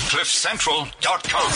CliffCentral.com.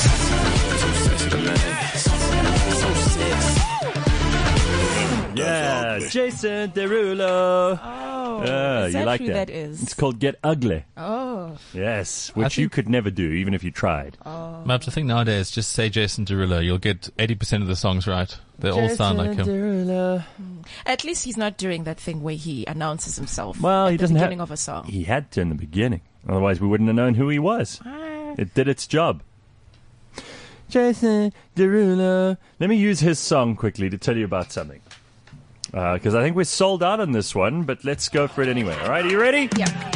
Yeah, Jason Derulo. Is you that like who that is? It's called Get Ugly. Oh. Yes, which you could never do, even if you tried. Mabs, I think nowadays, just say Jason Derulo. You'll get 80% of the songs right. They all sound like him. Derulo. At least he's not doing that thing where he announces himself Well, at he the doesn't beginning have. of a song. He had to in the beginning. Otherwise, we wouldn't have known who he was. It did its job. Jason Derulo. Let me use his song quickly to tell you about something. Because I think we're sold out on this one, but let's go for it anyway. All right, are you ready? Yeah.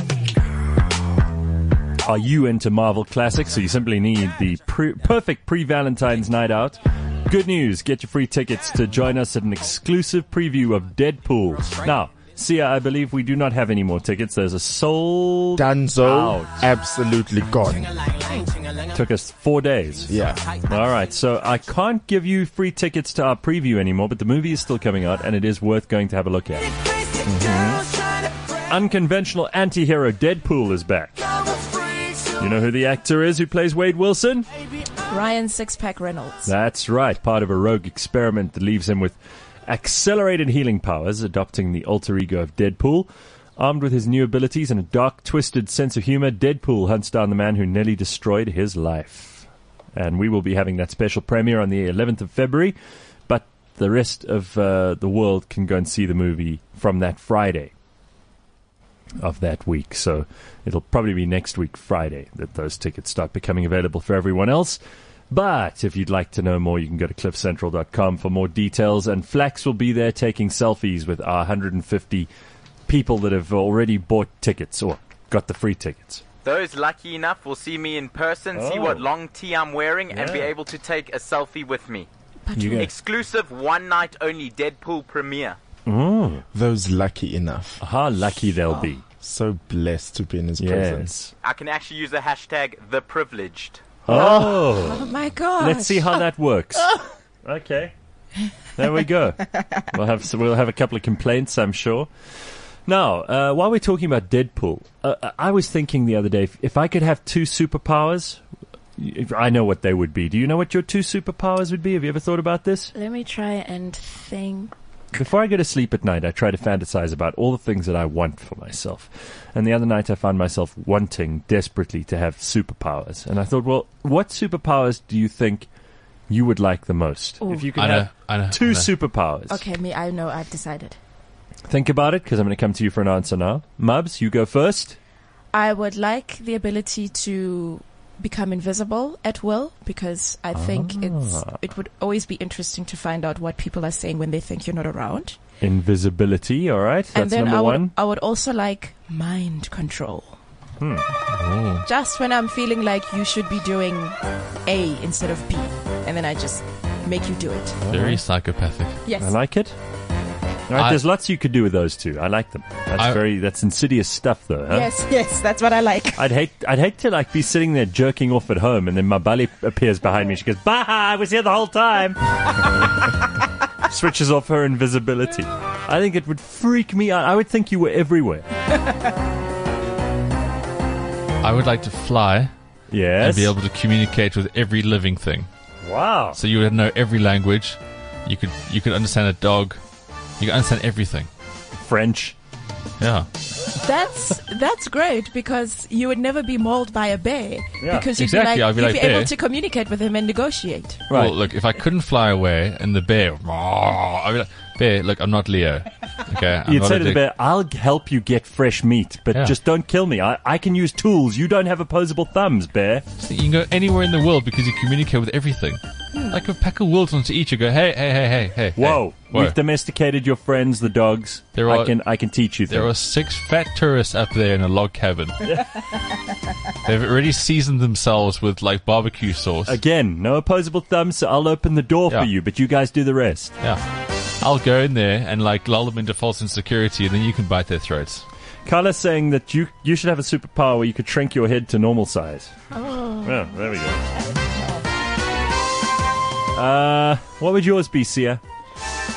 Are you into Marvel Classics? So you simply need the perfect pre-Valentine's night out. Good news, get your free tickets to join us at an exclusive preview of Deadpool. Now, Sia, I believe we do not have any more tickets. There's a sold Danzo, out. absolutely gone. Took us 4 days. Yeah. All right, so I can't give you free tickets to our preview anymore, but the movie is still coming out, and it is worth going to have a look at. Unconventional anti-hero Deadpool is back. You know who the actor is who plays Wade Wilson? Ryan Sixpack Reynolds. That's right, part of a rogue experiment that leaves him with accelerated healing powers, adopting the alter ego of Deadpool. Armed with his new abilities and a dark, twisted sense of humor, Deadpool hunts down the man who nearly destroyed his life. And we will be having that special premiere on the 11th of February, but the rest of the world can go and see the movie from that Friday of that week. So it'll probably be next week, Friday, that those tickets start becoming available for everyone else. But if you'd like to know more, you can go to cliffcentral.com for more details. And Flax will be there taking selfies with our 150 people that have already bought tickets or got the free tickets. Those lucky enough will see me in person, see what long tee I'm wearing, and be able to take a selfie with me. Exclusive one night only Deadpool premiere. Those lucky enough. How lucky they'll be. So blessed to be in his presence. I can actually use the hashtag #ThePrivileged. Oh my God. Let's see how that works. Okay. There we go. We'll have a couple of complaints, I'm sure. Now, while we're talking about Deadpool, I was thinking the other day, if I could have two superpowers, I know what they would be. Do you know what your two superpowers would be? Have you ever thought about this? Let me try and think. Before I go to sleep at night, I try to fantasize about all the things that I want for myself. And the other night I found myself wanting desperately to have superpowers. And I thought, well, what superpowers do you think you would like the most? Ooh. If you could have two superpowers. Okay, I know, I've decided. Think about it, because I'm going to come to you for an answer now. Mubs, you go first. I would like the ability to become invisible at will, because I think it would always be interesting to find out what people are saying when they think you're not around. Invisibility, all right. That's and then number one. I would also like mind control. Just when I'm feeling like you should be doing A instead of B, and then I just make you do it. Very psychopathic. Yes. I like it. All right, there's lots you could do with those two. I like them. That's insidious stuff, though. Huh? Yes, that's what I like. I'd hate to be sitting there jerking off at home, and then Mabali appears behind me. She goes, "Bah! I was here the whole time." Switches off her invisibility. I think it would freak me out. I would think you were everywhere. I would like to fly. Yes. And be able to communicate with every living thing. Wow. So you would know every language. You could understand a dog. You can understand everything. French. Yeah. That's great, because you would never be mauled by a bear. Yeah. Because you'd Exactly, I'd be you'd like be bear. able to communicate with him and negotiate. Right. Well, look, if I couldn't fly away and the bear, I'd be like, bear, look, I'm not Leo. Okay. You'd say to the bear, "I'll help you get fresh meat, but just don't kill me. I can use tools. You don't have opposable thumbs, bear." So you can go anywhere in the world because you communicate with everything. Like a pack of wolves onto each, you go, hey. Whoa. Whoa. We've domesticated your friends, the dogs. I can teach you things. There are 6 fat tourists up there in a log cabin. They've already seasoned themselves with barbecue sauce. Again, no opposable thumbs, so I'll open the door for you, but you guys do the rest. Yeah. I'll go in there and lull them into false insecurity, and then you can bite their throats. Carla's saying that you should have a superpower where you could shrink your head to normal size. Oh. Well, there we go. What would yours be, Sia?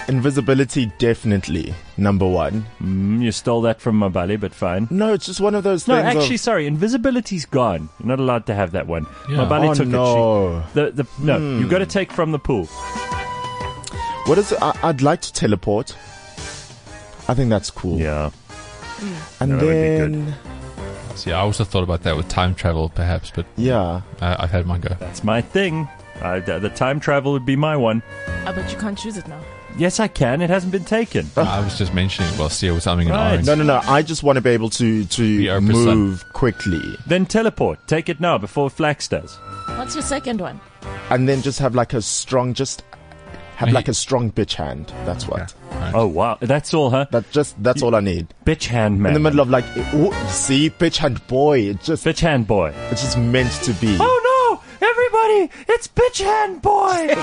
Invisibility, definitely number one. You stole that from Mabali, but fine. No, it's just one of those No, things. actually, sorry. Invisibility's gone. You're not allowed to have that one. Yeah. Mabali took no. it. No, you've got to take from the pool. What is it? I'd like to teleport. I think that's cool. Yeah. And That would be then, See, I also thought about that with time travel, perhaps, but yeah. I've had mine go. That's my thing. The time travel would be my one. But you can't choose it now. Yes, I can. It hasn't been taken. I was just mentioning while Sia was something in Right. orange. No. I just want to be able to Oprah's move quickly. Then teleport. Take it now before Flax does. What's your second one? And then just have like a strong, like a strong bitch hand. That's what. Right. Oh, wow. That's all, huh? That's all I need. Bitch hand man. In the middle of like, see, bitch hand boy. It's Bitch hand boy. just meant to be. Oh, no! Everybody! It's bitch hand boy!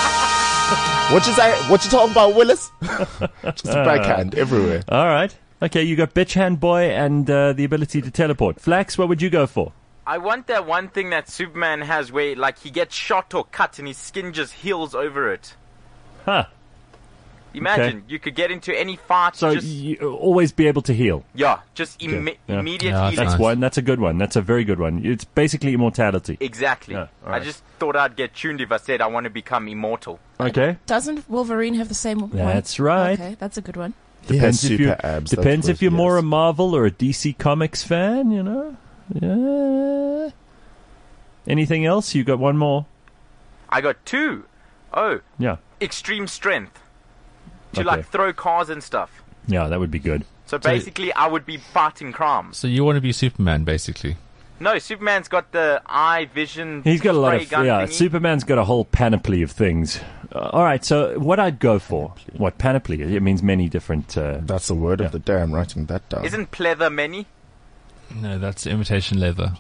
What you talking about, Willis? Just a backhand everywhere. All right. Okay, you got bitch hand boy and the ability to teleport. Flax, what would you go for? I want that one thing that Superman has where, like, he gets shot or cut and his skin just heals over it. Huh. Imagine, you could get into any fight, So just, you always be able to heal. just Yeah. immediate Yeah, healing. That's Nice. one. That's a good one. That's a very good one. It's basically immortality. Exactly. Yeah, all I right. just thought I'd get tuned if I said I want to become immortal. Okay. Doesn't Wolverine have the same one? That's right. Okay, that's a good one. He has if you super abs. that's depends what if you're he more has. a Marvel or a DC Comics fan, you know. Yeah. Anything else? You got one more. I got 2. Oh, Yeah. extreme strength. To, Okay. like, throw cars and stuff. Yeah, that would be good. So basically, I would be fighting crimes. So you want to be Superman, basically. No, Superman's got the eye vision. He's got a lot spray of gun thingy. Superman's got a whole panoply of things. All right, so what I'd go for? What panoply? It means many different. That's the word Yeah. of the day. I'm writing that down. Isn't pleather many? No, that's imitation leather.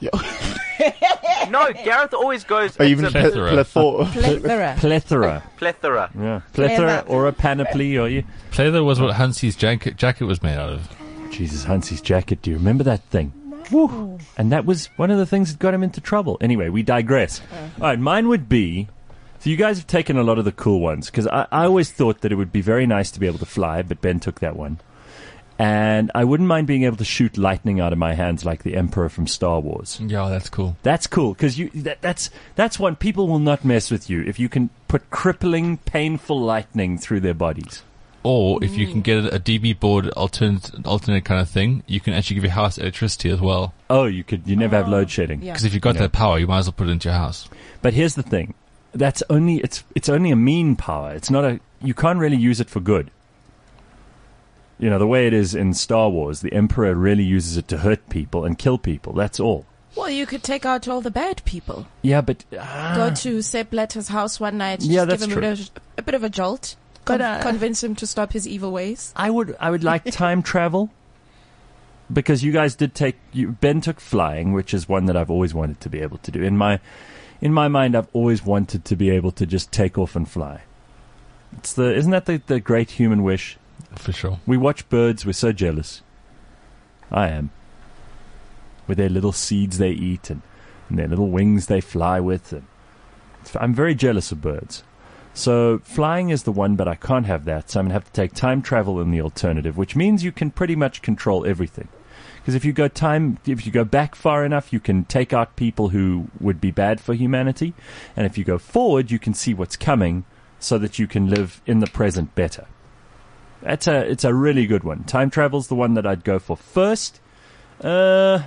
No, Gareth always goes. Or it's even a plethora. Plethora. Plethora. plethora. Yeah, plethora Plethora. or a panoply, or you. Pleather was what Hansi's jacket was made out of. Jesus, Hansi's jacket. Do you remember that thing? Woo. And that was one of the things that got him into trouble. Anyway, we digress. All right, mine would be. So you guys have taken a lot of the cool ones because I always thought that it would be very nice to be able to fly, but Ben took that one. And I wouldn't mind being able to shoot lightning out of my hands like the Emperor from Star Wars. Yeah, that's cool. That's cool because that's one people will not mess with you if you can put crippling, painful lightning through their bodies. Or if you can get a DB board alternate kind of thing, you can actually give your house electricity as well. Oh, you never have load shedding. Yeah. Because if you've got Yeah. that power, you might as well put it into your house. But here's the thing: it's only a mean power. It's not you can't really use it for good. You know, the way it is in Star Wars, the Emperor really uses it to hurt people and kill people. That's all. Well, you could take out all the bad people. Yeah, but Go to Sepp Blatter's house one night. Yeah, just that's give him a bit of a jolt. But, Convince him to stop his evil ways. I would like time travel because you guys did Ben took flying, which is one that I've always wanted to be able to do. In my mind, I've always wanted to be able to just take off and fly. Isn't that the great human wish? For sure. We watch birds, we're so jealous. I am. With their little seeds they eat and their little wings they fly with. And I'm very jealous of birds. So flying is the one, but I can't have that. So I'm going to have to take time travel in the alternative, which means you can pretty much control everything. Because if you go back far enough, you can take out people who would be bad for humanity. And if you go forward, you can see what's coming so that you can live in the present better. It's a really good one. Time travel's the one that I'd go for first. Then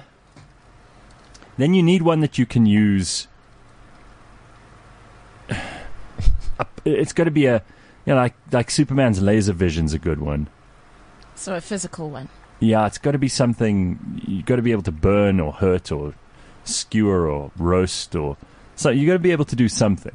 you need one that you can use. It's got to be like Superman's laser vision's a good one. So a physical one. Yeah, it's got to be something you've got to be able to burn or hurt or skewer or roast or so you got to be able to do something.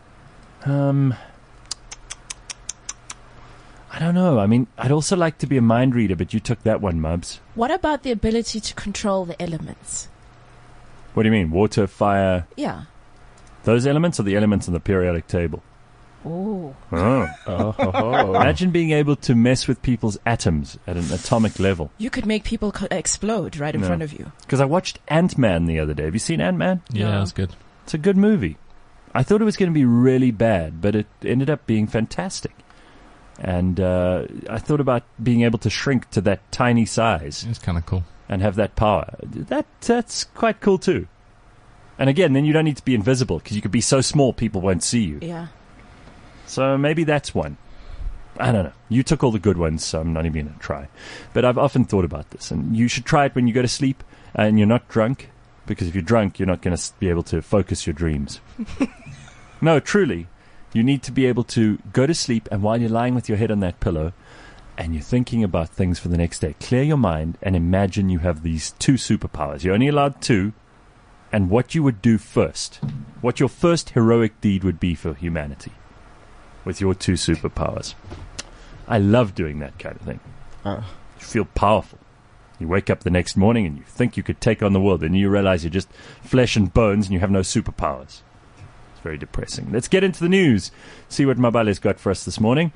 I don't know. I mean, I'd also like to be a mind reader, but you took that one, Mubs. What about the ability to control the elements? What do you mean? Water, fire, Yeah. those elements or the elements on the periodic table? Oh. Oh. Imagine being able to mess with people's atoms at an atomic level. You could make people explode right in No. front of you. Because I watched Ant-Man the other day. Have you seen Ant-Man? Yeah, No. that's good. It's a good movie. I thought it was going to be really bad, but it ended up being fantastic. And I thought about being able to shrink to that tiny size. It's kind of cool. And have that power. That's quite cool too. And again, then you don't need to be invisible because you could be so small people won't see you. Yeah. So maybe that's one. I don't know. You took all the good ones, so I'm not even going to try. But I've often thought about this, and you should try it when you go to sleep and you're not drunk, because if you're drunk, you're not going to be able to focus your dreams. No, truly. You need to be able to go to sleep, and while you're lying with your head on that pillow, and you're thinking about things for the next day, clear your mind and imagine you have these 2 superpowers. You're only allowed 2, and what you would do first, what your first heroic deed would be for humanity with your 2 superpowers. I love doing that kind of thing. You feel powerful. You wake up the next morning and you think you could take on the world, and you realize you're just flesh and bones and you have no superpowers. It's very depressing. Let's get into the news. See what Mabale's got for us this morning.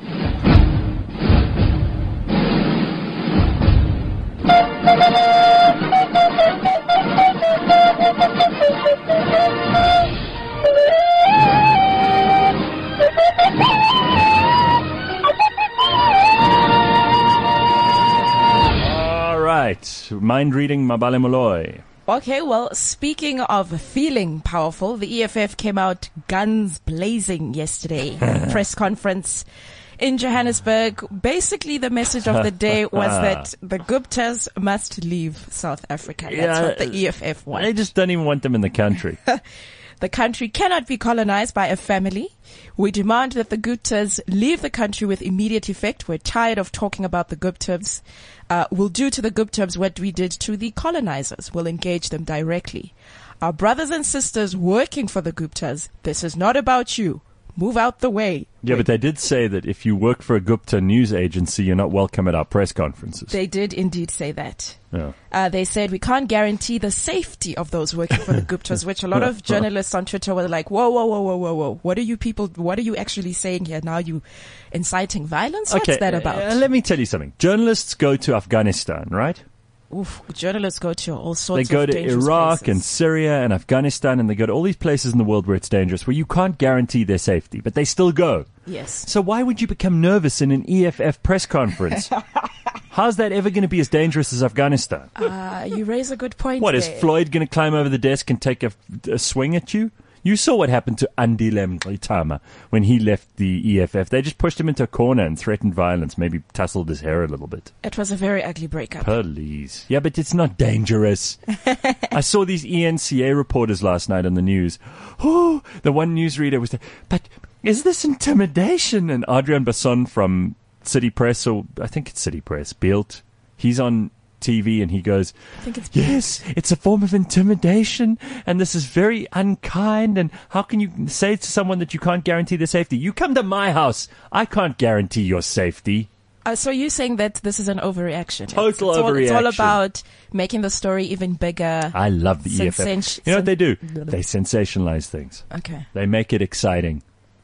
All right. Mind reading, Mabale Moloi. Okay, well, speaking of feeling powerful, the EFF came out guns blazing yesterday. Press conference in Johannesburg. Basically, the message of the day was that the Guptas must leave South Africa. That's what the EFF want. They just don't even want them in the country. The country cannot be colonized by a family. We demand that the Guptas leave the country with immediate effect. We're tired of talking about the Guptas. We'll do to the Guptas what we did to the colonizers. We'll engage them directly. Our brothers and sisters working for the Guptas, this is not about you. Move out the way. Yeah, but they did say that if you work for a Gupta news agency, you're not welcome at our press conferences. They did indeed say that. Yeah. They said we can't guarantee the safety of those working for the Guptas, which a lot of journalists on Twitter were like, whoa. What are you actually saying here? Now you inciting violence? What's that about? Let me tell you something. Journalists go to Afghanistan, right? Oof, journalists go to all sorts They of go to Iraq places. and Syria and Afghanistan, and they go to all these places in the world where it's dangerous, where you can't guarantee their safety, but they still go. Yes. So why would you become nervous in an EFF press conference? How's that ever going to be as dangerous as Afghanistan? You raise a good point. What, there. is Floyd going to climb over the desk and take a swing at you? You saw what happened to Andile Mngxitama when he left the EFF. They just pushed him into a corner and threatened violence, maybe tousled his hair a little bit. It was a very ugly breakup. Please. Yeah, but it's not dangerous. I saw these ENCA reporters last night on the news. Oh, the one newsreader was there. But is this intimidation? And Adrian Basson from City Press, or I think it's City Press, Beeld, he's on TV and he goes, yes, it's a form of intimidation and this is very unkind, and how can you say to someone that you can't guarantee their safety? You come to my house, I can't guarantee your safety. So you're saying that this is an overreaction? Total overreaction. It's all about making the story even bigger. I love the EFF. You know what they do? They sensationalize things. Okay. They make it exciting.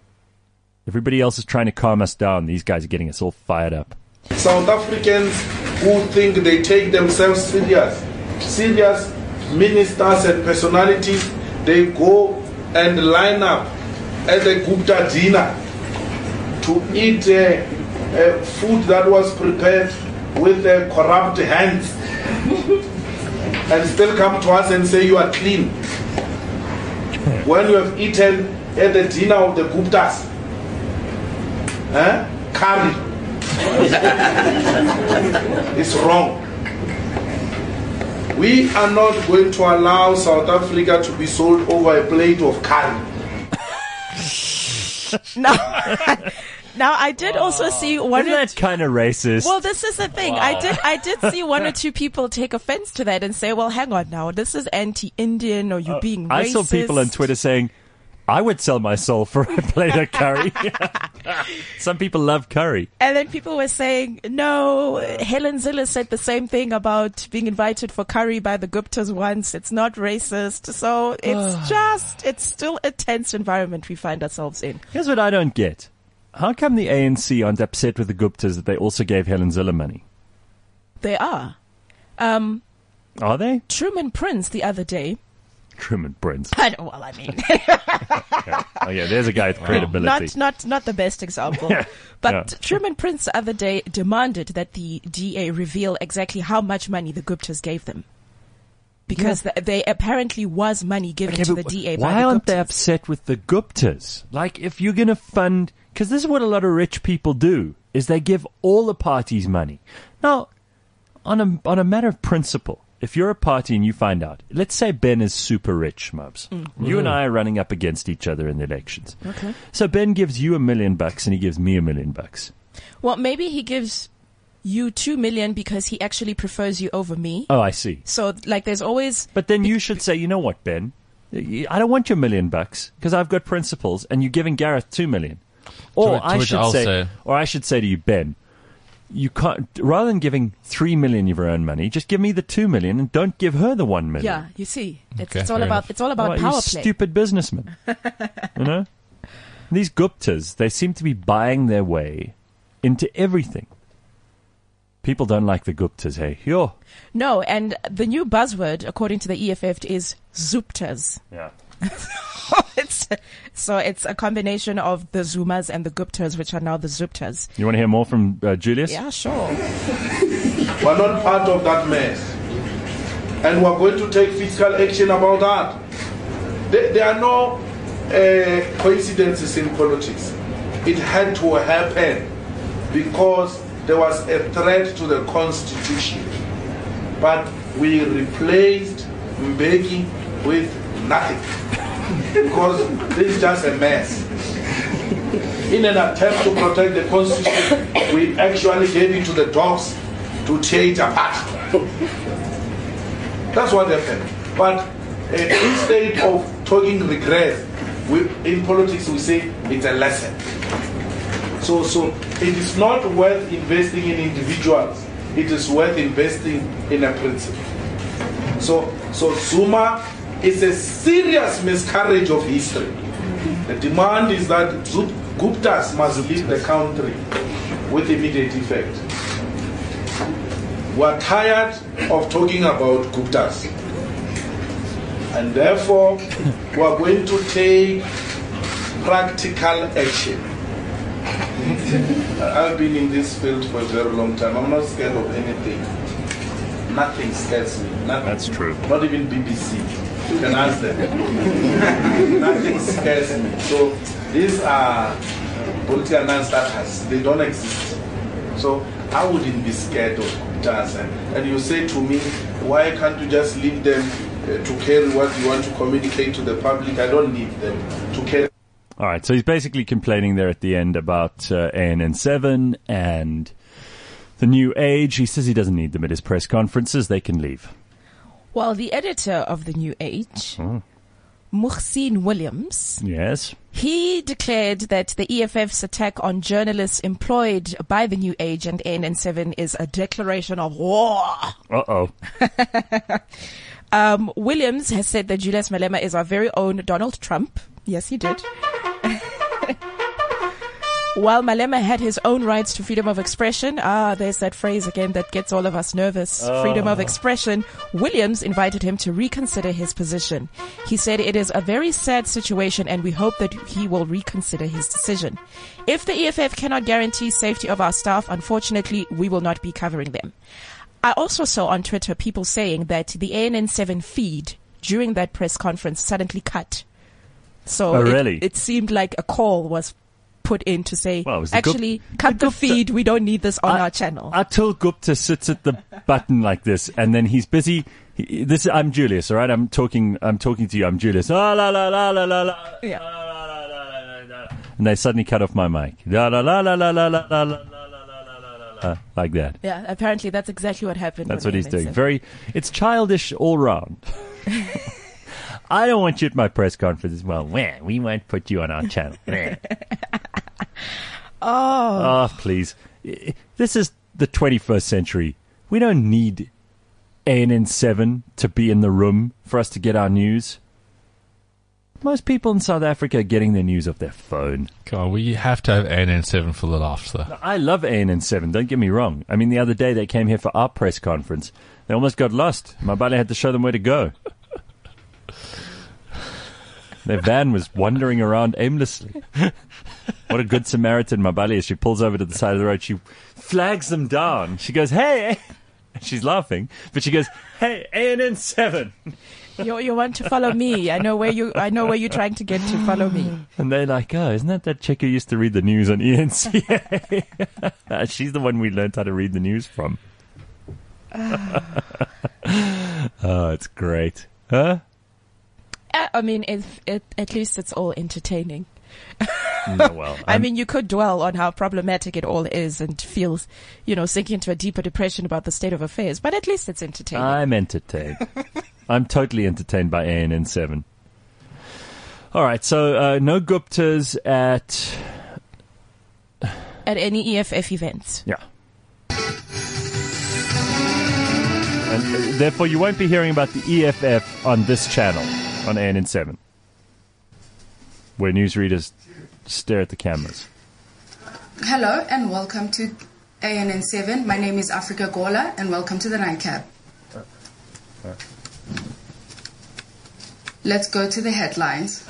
Everybody else is trying to calm us down. These guys are getting us all fired up. South Africans who think they take themselves serious ministers and personalities, they go and line up at the Gupta dinner to eat food that was prepared with corrupt hands and still come to us and say you are clean when you have eaten at the dinner of the Guptas curry. It's wrong. We are not going to allow South Africa to be sold over a plate of curry. Now I did also see one. Isn't that kind of racist? Well, this is the thing. Wow. I did see one or two people take offense to that and say, "Well, hang on now, this is anti-Indian, or you being racist." I saw people on Twitter saying, I would sell my soul for a plate of curry. Some people love curry. And then people were saying, no, Helen Zille said the same thing about being invited for curry by the Guptas once. It's not racist. So it's still a tense environment we find ourselves in. Here's what I don't get. How come the ANC aren't upset with the Guptas that they also gave Helen Zille money? They are. Are they? Truman Prince the other day Truman Prince. Well, I mean, Yeah. Oh yeah, there's a guy with credibility. not the best example. But Truman Prince the other day demanded that the DA reveal exactly how much money the Guptas gave them. Because they apparently was money given to the DA by the Guptas. Why aren't they upset with the Guptas? Like, if you're going to fund... Because this is what a lot of rich people do, is they give all the parties money. Now, on a matter of principle, if you're a party and you find out, let's say Ben is super rich, Mubs. You and I are running up against each other in the elections. Okay. So Ben gives you $1 million and he gives me $1 million. Well, maybe he gives you 2 million because he actually prefers you over me. Oh, I see. So, like, there's always... But then you should say, you know what, Ben? I don't want your $1 million because I've got principles, and you're giving Gareth 2 million. Or I should say to you, Ben, you can't. Rather than giving 3 million of your own money, just give me the 2 million and don't give her the 1 million. Yeah, you see, it's all about power play. Stupid businessman. You know, these Guptas, they seem to be buying their way into everything. People don't like the Guptas, hey? Yo. No, and the new buzzword, according to the EFF, is Zooptas. Yeah. It's a combination of the Zumas and the Guptas, which are now the Zooptas. You want to hear more from Julius? Yeah, sure. We're not part of that mess. And we're going to take fiscal action about that. There are no coincidences in politics. It had to happen because there was a threat to the Constitution. But we replaced Mbeki with nothing. Because this is just a mess. In an attempt to protect the Constitution, we actually gave it to the dogs to tear it apart. That's what happened. But instead of talking regret, in politics we say it's a lesson. So it is not worth investing in individuals. It is worth investing in a principle. So Zuma is a serious miscarriage of history. The demand is that Guptas must leave the country with immediate effect. We are tired of talking about Guptas. And therefore, we are going to take practical action. I've been in this field for a very long time. I'm not scared of anything. Nothing scares me. Nothing. That's true. Not even BBC. You can ask them. Nothing scares me. So these are political non-starters. They don't exist. So I wouldn't be scared of Guptas. And you say to me, why can't you just leave them to carry what you want to communicate to the public? I don't need them to carry. All right, so he's basically complaining there at the end about ANN7 and the New Age. He says he doesn't need them at his press conferences. They can leave. Well, the editor of the New Age, Muhsin Williams, yes, he declared that the EFF's attack on journalists employed by the New Age and ANN7 is a declaration of war. Uh-oh. Williams has said that Julius Malema is our very own Donald Trump. Yes, he did. While Malema had his own rights to freedom of expression, there's that phrase again that gets all of us nervous, freedom of expression, Williams invited him to reconsider his position. He said it is a very sad situation and we hope that he will reconsider his decision. If the EFF cannot guarantee safety of our staff, unfortunately, we will not be covering them. I also saw on Twitter people saying that the ANN7 feed during that press conference suddenly cut. So really? It seemed like a call was put in to say, well, actually, cut the feed. We don't need this on our channel. Atul Gupta sits at the button like this, and then he's busy. I'm Julius, all right? I'm talking to you. I'm Julius. La la la la la la. Yeah. And they suddenly cut off my mic. La la la la la la la la la. Like that. Yeah, apparently that's exactly what happened. That's what he's doing. It's childish all round. I don't want you at my press conference. Well, we won't put you on our channel. Oh, please. This is the 21st century. We don't need ANN7 to be in the room for us to get our news. Most people in South Africa are getting their news off their phone. Come on, we have to have ANN7 for the laughs, though. I love ANN7, don't get me wrong. I mean, the other day they came here for our press conference. They almost got lost. My buddy had to show them where to go. Their van was wandering around aimlessly. What a good Samaritan Mabali is. She pulls over to the side of the road. She flags them down. She goes, hey. She's laughing, but she goes, hey, ANN 7. You want to follow me. I know where you're trying to get to. Follow me. And they're like, oh, isn't that chick who used to read the news on ENCA? She's the one we learned how to read the news from. Oh, it's great. Huh? I mean, at least it's all entertaining. No, well, I mean, you could dwell on how problematic it all is and feel, sink into a deeper depression about the state of affairs, but at least it's entertaining. I'm entertained. I'm totally entertained by ANN 7. All right, so no Guptas at any EFF events. Yeah. And therefore, you won't be hearing about the EFF on this channel, on ANN 7, where newsreaders stare at the cameras. Hello and welcome to ANN 7. My name is Africa Gola and welcome to the Nightcap. Let's go to the headlines.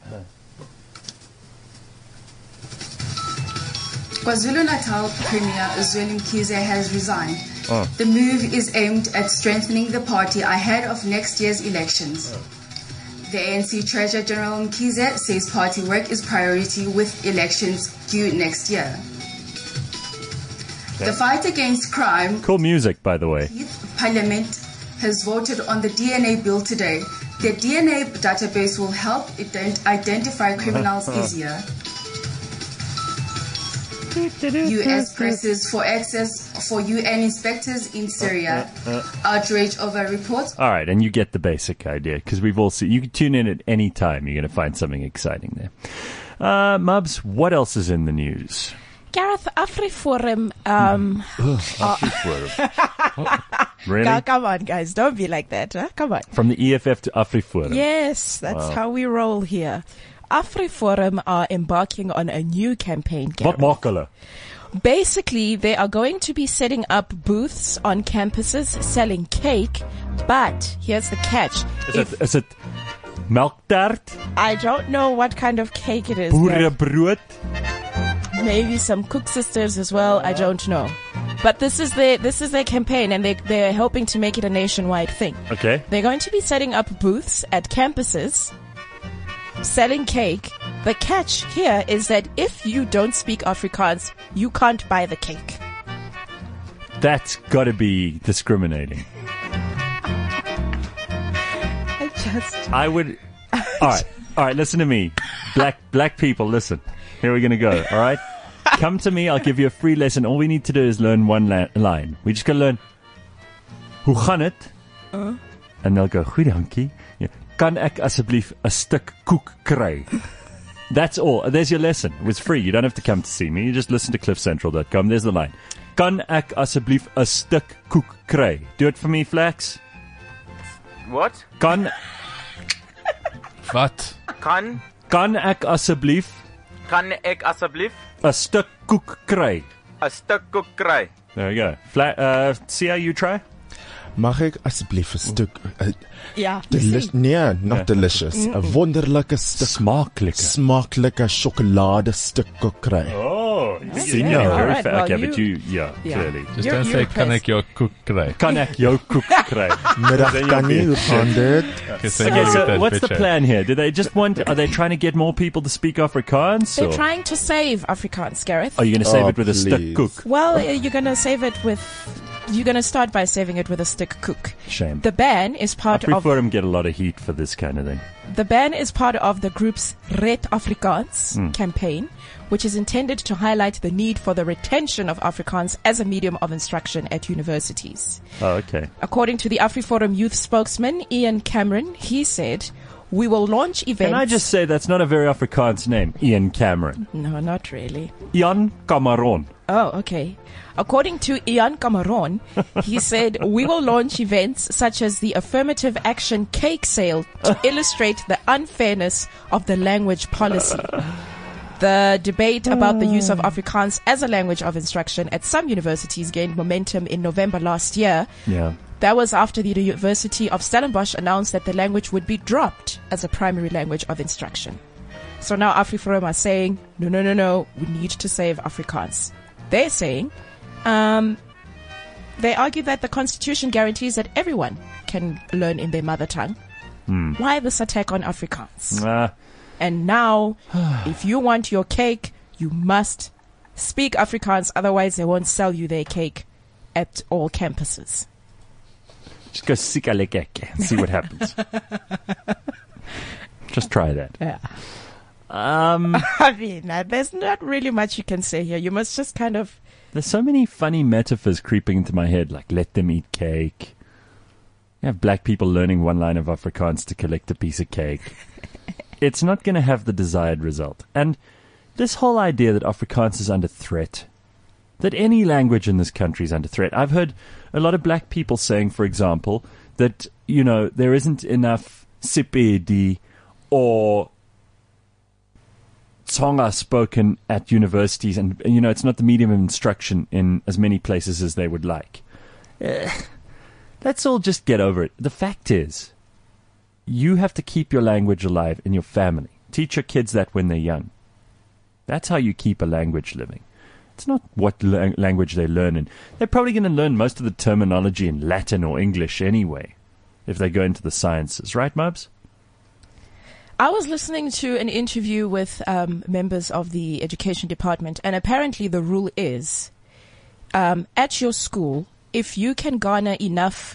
KwaZulu-Natal Premier Zweli Mkhize has resigned. The move is aimed at strengthening the party ahead of next year's elections. The ANC Treasurer General Mkhize says party work is priority with elections due next year. The fight against crime... Cool music, by the way. Parliament has voted on the DNA bill today. The DNA database will help identify criminals easier. U.S. presses for access for UN inspectors in Syria. Outrage over reports. All right, and you get the basic idea, because we've all seen. You can tune in at any time. You're going to find something exciting there. Mubs, what else is in the news? Gareth, AfriForum. AfriForum. Really? Come on, guys. Don't be like that. Huh? Come on. From the EFF to AfriForum. Yes, that's how we roll here. AfriForum are embarking on a new campaign, Gareth. What makela? Basically, they are going to be setting up booths on campuses selling cake, but here's the catch. Is it melktart? I don't know what kind of cake it is. Boerebrood? Maybe some Cook Sisters as well. I don't know. But this is their campaign, and they're hoping to make it a nationwide thing. Okay. They're going to be setting up booths at campuses selling cake. The catch here is that if you don't speak Afrikaans, you can't buy the cake. That's got to be discriminating. I would. All right. Listen to me, black people. Listen. Here we're gonna go. All right. Come to me. I'll give you a free lesson. All we need to do is learn one line. We just gotta learn. Hoe gaan het? And they'll go. Goeie dankie. Kan ek asseblief 'n stuk koek kry? That's all. There's your lesson. It was free. You don't have to come to see me. You just listen to cliffcentral.com. There's the line. Kan ek asseblief 'n stuk koek kry? Do it for me, Flax. What? What? Kan ek asseblief Kan ek asseblief 'n stuk koek kry? 'n stuk koek kry? There we go. See how you try? Mag ek asseblief 'n stuk Ja. nee, not delicious. 'n wonderlike stuk smaaklike sjokolade stuk koek kry. Oh, Okay. very Alright, fair. well, Okay, but clearly. Just don't say, kan ek jou koek kry? Kan ek jou koek kry? Middag Tannie, hoe gaan dit? Okay, So what's the plan here? Are they trying to get more people to speak Afrikaans? They're Or trying to save Afrikaans, Gareth. are you going to save Oh, it with a stick please. cook? Well, you're going to save it with... You're going to start by saving it with a stick cook. Shame. The ban is part of... AfriForum get a lot of heat for this kind of thing. The ban is part of the group's Red Afrikaans campaign, which is intended to highlight the need for the retention of Afrikaans as a medium of instruction at universities. Oh, okay. According to the AfriForum youth spokesman, Ian Cameron, he said, we will launch events... Can I just say that's not a very Afrikaans name, Ian Cameron. No, not really. Ian Cameron. Oh, okay. According to Ian Cameron, he said, we will launch events such as the affirmative action cake sale to illustrate the unfairness of the language policy. The debate about the use of Afrikaans as a language of instruction at some universities gained momentum in November last year. Yeah. That was after the University of Stellenbosch announced that the language would be dropped as a primary language of instruction. So now AfriForum are saying, no, we need to save Afrikaans. They're saying, they argue that the Constitution guarantees that everyone can learn in their mother tongue. Why this attack on Afrikaans? And now, if you want your cake, you must speak Afrikaans, otherwise they won't sell you their cake at all campuses. Just go sikalekeke and see what happens. Just try that. Yeah. I mean, there's not really much you can say here. You must just kind of... There's so many funny metaphors creeping into my head, like let them eat cake. You have black people learning one line of Afrikaans to collect a piece of cake. It's not going to have the desired result. And this whole idea that Afrikaans is under threat, that any language in this country is under threat. I've heard a lot of black people saying, for example, that, there isn't enough Sepedi or Tsonga spoken at universities, and it's not the medium of instruction in as many places as they would like. Let's all just get over it. The fact is, you have to keep your language alive in your family. Teach your kids that when they're young. That's how you keep a language living. It's not what language they learn in. They're probably going to learn most of the terminology in Latin or English anyway, if they go into the sciences. Right, Mubs? I was listening to an interview with members of the education department, and apparently the rule is, at your school, if you can garner enough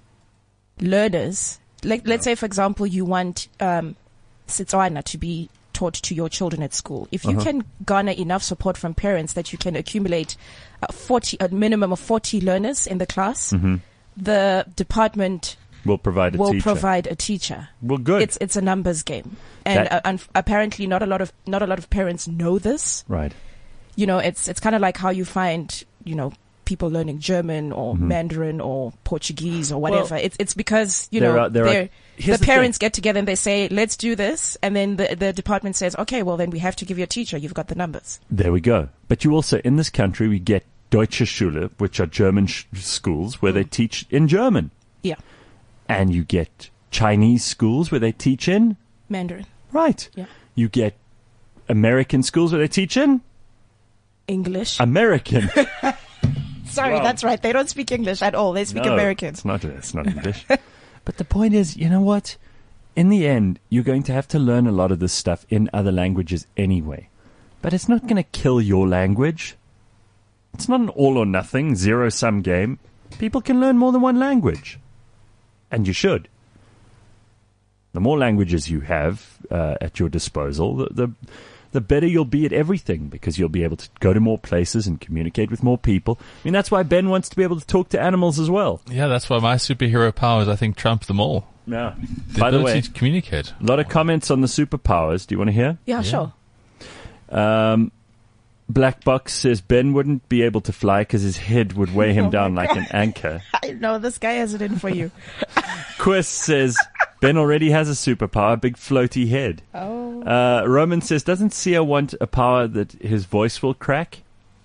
learners, let's say, for example, you want Setswana to be taught to your children at school. If you can garner enough support from parents that you can accumulate a minimum of 40 learners in the class, the department will provide a teacher. Well, good. It's a numbers game, and apparently not a lot of parents know this. Right. It's kind of like how you find people learning German or Mandarin or Portuguese or whatever. Well, it's because the parents get together and they say, let's do this, and then the department says, okay, well then we have to give you a teacher. You've got the numbers. There we go. But you also, in this country, we get Deutsche Schule, which are German schools where they teach in German. Yeah. And you get Chinese schools where they teach in Mandarin. Right. Yeah. You get American schools where they teach in English. American. Sorry, that's right. They don't speak English at all. They speak American. It's not English. But the point is, you know what? In the end, you're going to have to learn a lot of this stuff in other languages anyway. But it's not going to kill your language. It's not an all or nothing, zero-sum game. People can learn more than one language. And you should. The more languages you have at your disposal, the better you'll be at everything, because you'll be able to go to more places and communicate with more people. I mean, that's why Ben wants to be able to talk to animals as well. Yeah, that's why my superhero powers, I think, trump them all. Yeah. By the way, to communicate. A lot of comments on the superpowers. Do you want to hear? Yeah, sure. Black Box says Ben wouldn't be able to fly because his head would weigh him down like an anchor. I know, this guy has it in for you. Quist says Ben already has a superpower, a big floaty head. Oh. Roman says, doesn't Sia want a power that his voice will crack?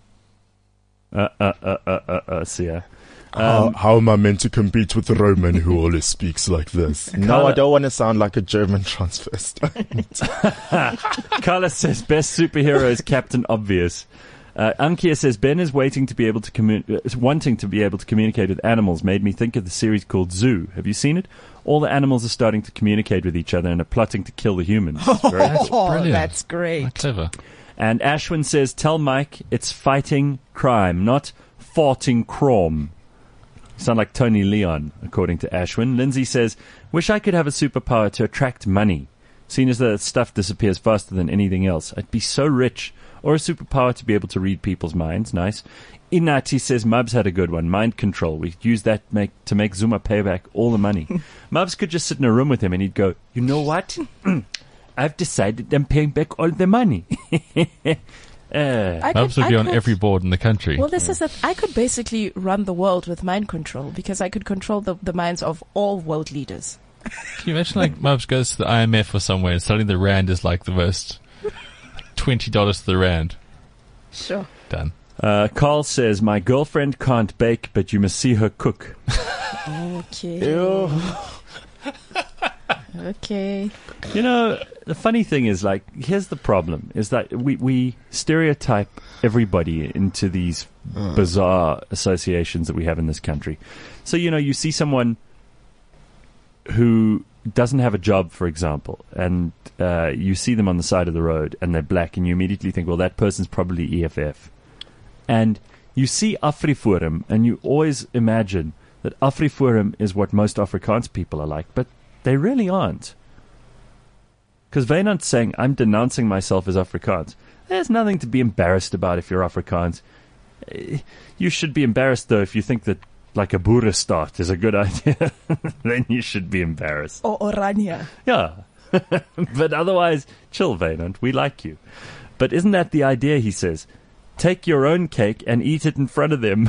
Sia. How am I meant to compete with Roman, who always speaks like this? No, I don't want to sound like a German transvestite. Carla says, best superhero is Captain Obvious. Ankia says, Ben is wanting to be able to communicate with animals made me think of the series called Zoo. Have you seen it? All the animals are starting to communicate with each other and are plotting to kill the humans. That's brilliant. That's great. That's clever. And Ashwin says, tell Mike it's fighting crime, not farting chrome. Sound like Tony Leon, according to Ashwin. Lindsay says, wish I could have a superpower to attract money. Seeing as that stuff disappears faster than anything else, I'd be so rich. Or a superpower to be able to read people's minds. Nice. Inati says Mubs had a good one. Mind control. We could use that to make Zuma pay back all the money. Mubs could just sit in a room with him and he'd go, you know what? I've decided I'm paying back all the money. Mubs would be on every board in the country. Well, this is I could basically run the world with mind control, because I could control the minds of all world leaders. Can you imagine, like, Mubs goes to the IMF or somewhere and suddenly the rand is like the most $20 to the rand. Sure. Done. Carl says, my girlfriend can't bake, but you must see her cook. Okay. Ew. Okay. You know, the funny thing is, like, here's the problem, is that we stereotype everybody into these bizarre associations that we have in this country. So, you know, you see someone who doesn't have a job, for example, and you see them on the side of the road and they're black, and you immediately think, well, that person's probably EFF. And you see Afriforum, and you always imagine that Afriforum is what most Afrikaans people are like, but they really aren't. Because Wynand's saying, I'm denouncing myself as Afrikaans. There's nothing to be embarrassed about if you're Afrikaans. You should be embarrassed, though, if you think that, like, a Boerenstaat is a good idea. Then you should be embarrassed. Or Orania. Yeah. But otherwise, chill, Wynand. We like you. But isn't that the idea, he says? Take your own cake and eat it in front of them.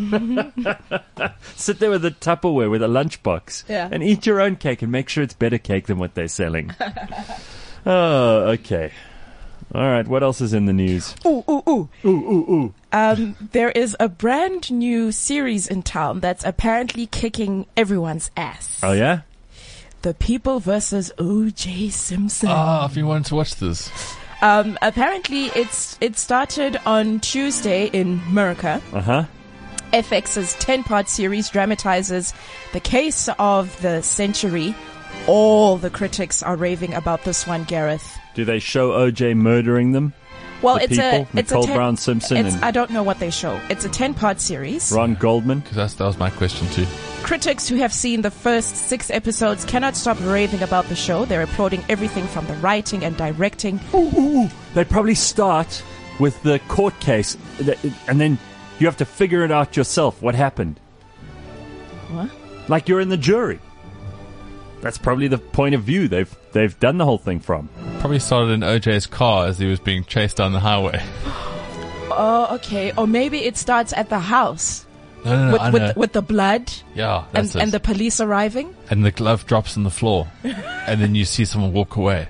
Sit there with a Tupperware, with a lunchbox, and eat your own cake and make sure it's better cake than what they're selling. Oh, okay. All right, what else is in the news? Ooh. There is a brand new series in town that's apparently kicking everyone's ass. Oh, yeah? The People versus O.J. Simpson. Oh, I've been wanting to watch this. Apparently, it started on Tuesday in America. Uh-huh. FX's 10-part series dramatizes the case of the century. All the critics are raving about this one, Gareth. Do they show O.J. murdering them? Well, the people? Nicole Brown Simpson and I don't know what they show. It's a 10-part series. Ron Goldman? Because that was my question too. Critics who have seen the first 6 episodes cannot stop raving about the show. They're applauding everything from the writing and directing. They probably start with the court case, and then you have to figure it out yourself. What happened? What? Like you're in the jury. That's probably the point of view they've done the whole thing from. Probably started in OJ's car as he was being chased down the highway. Oh, okay. Or maybe it starts at the house. No, with the blood. Yeah, and the police arriving. And the glove drops on the floor. And then you see someone walk away.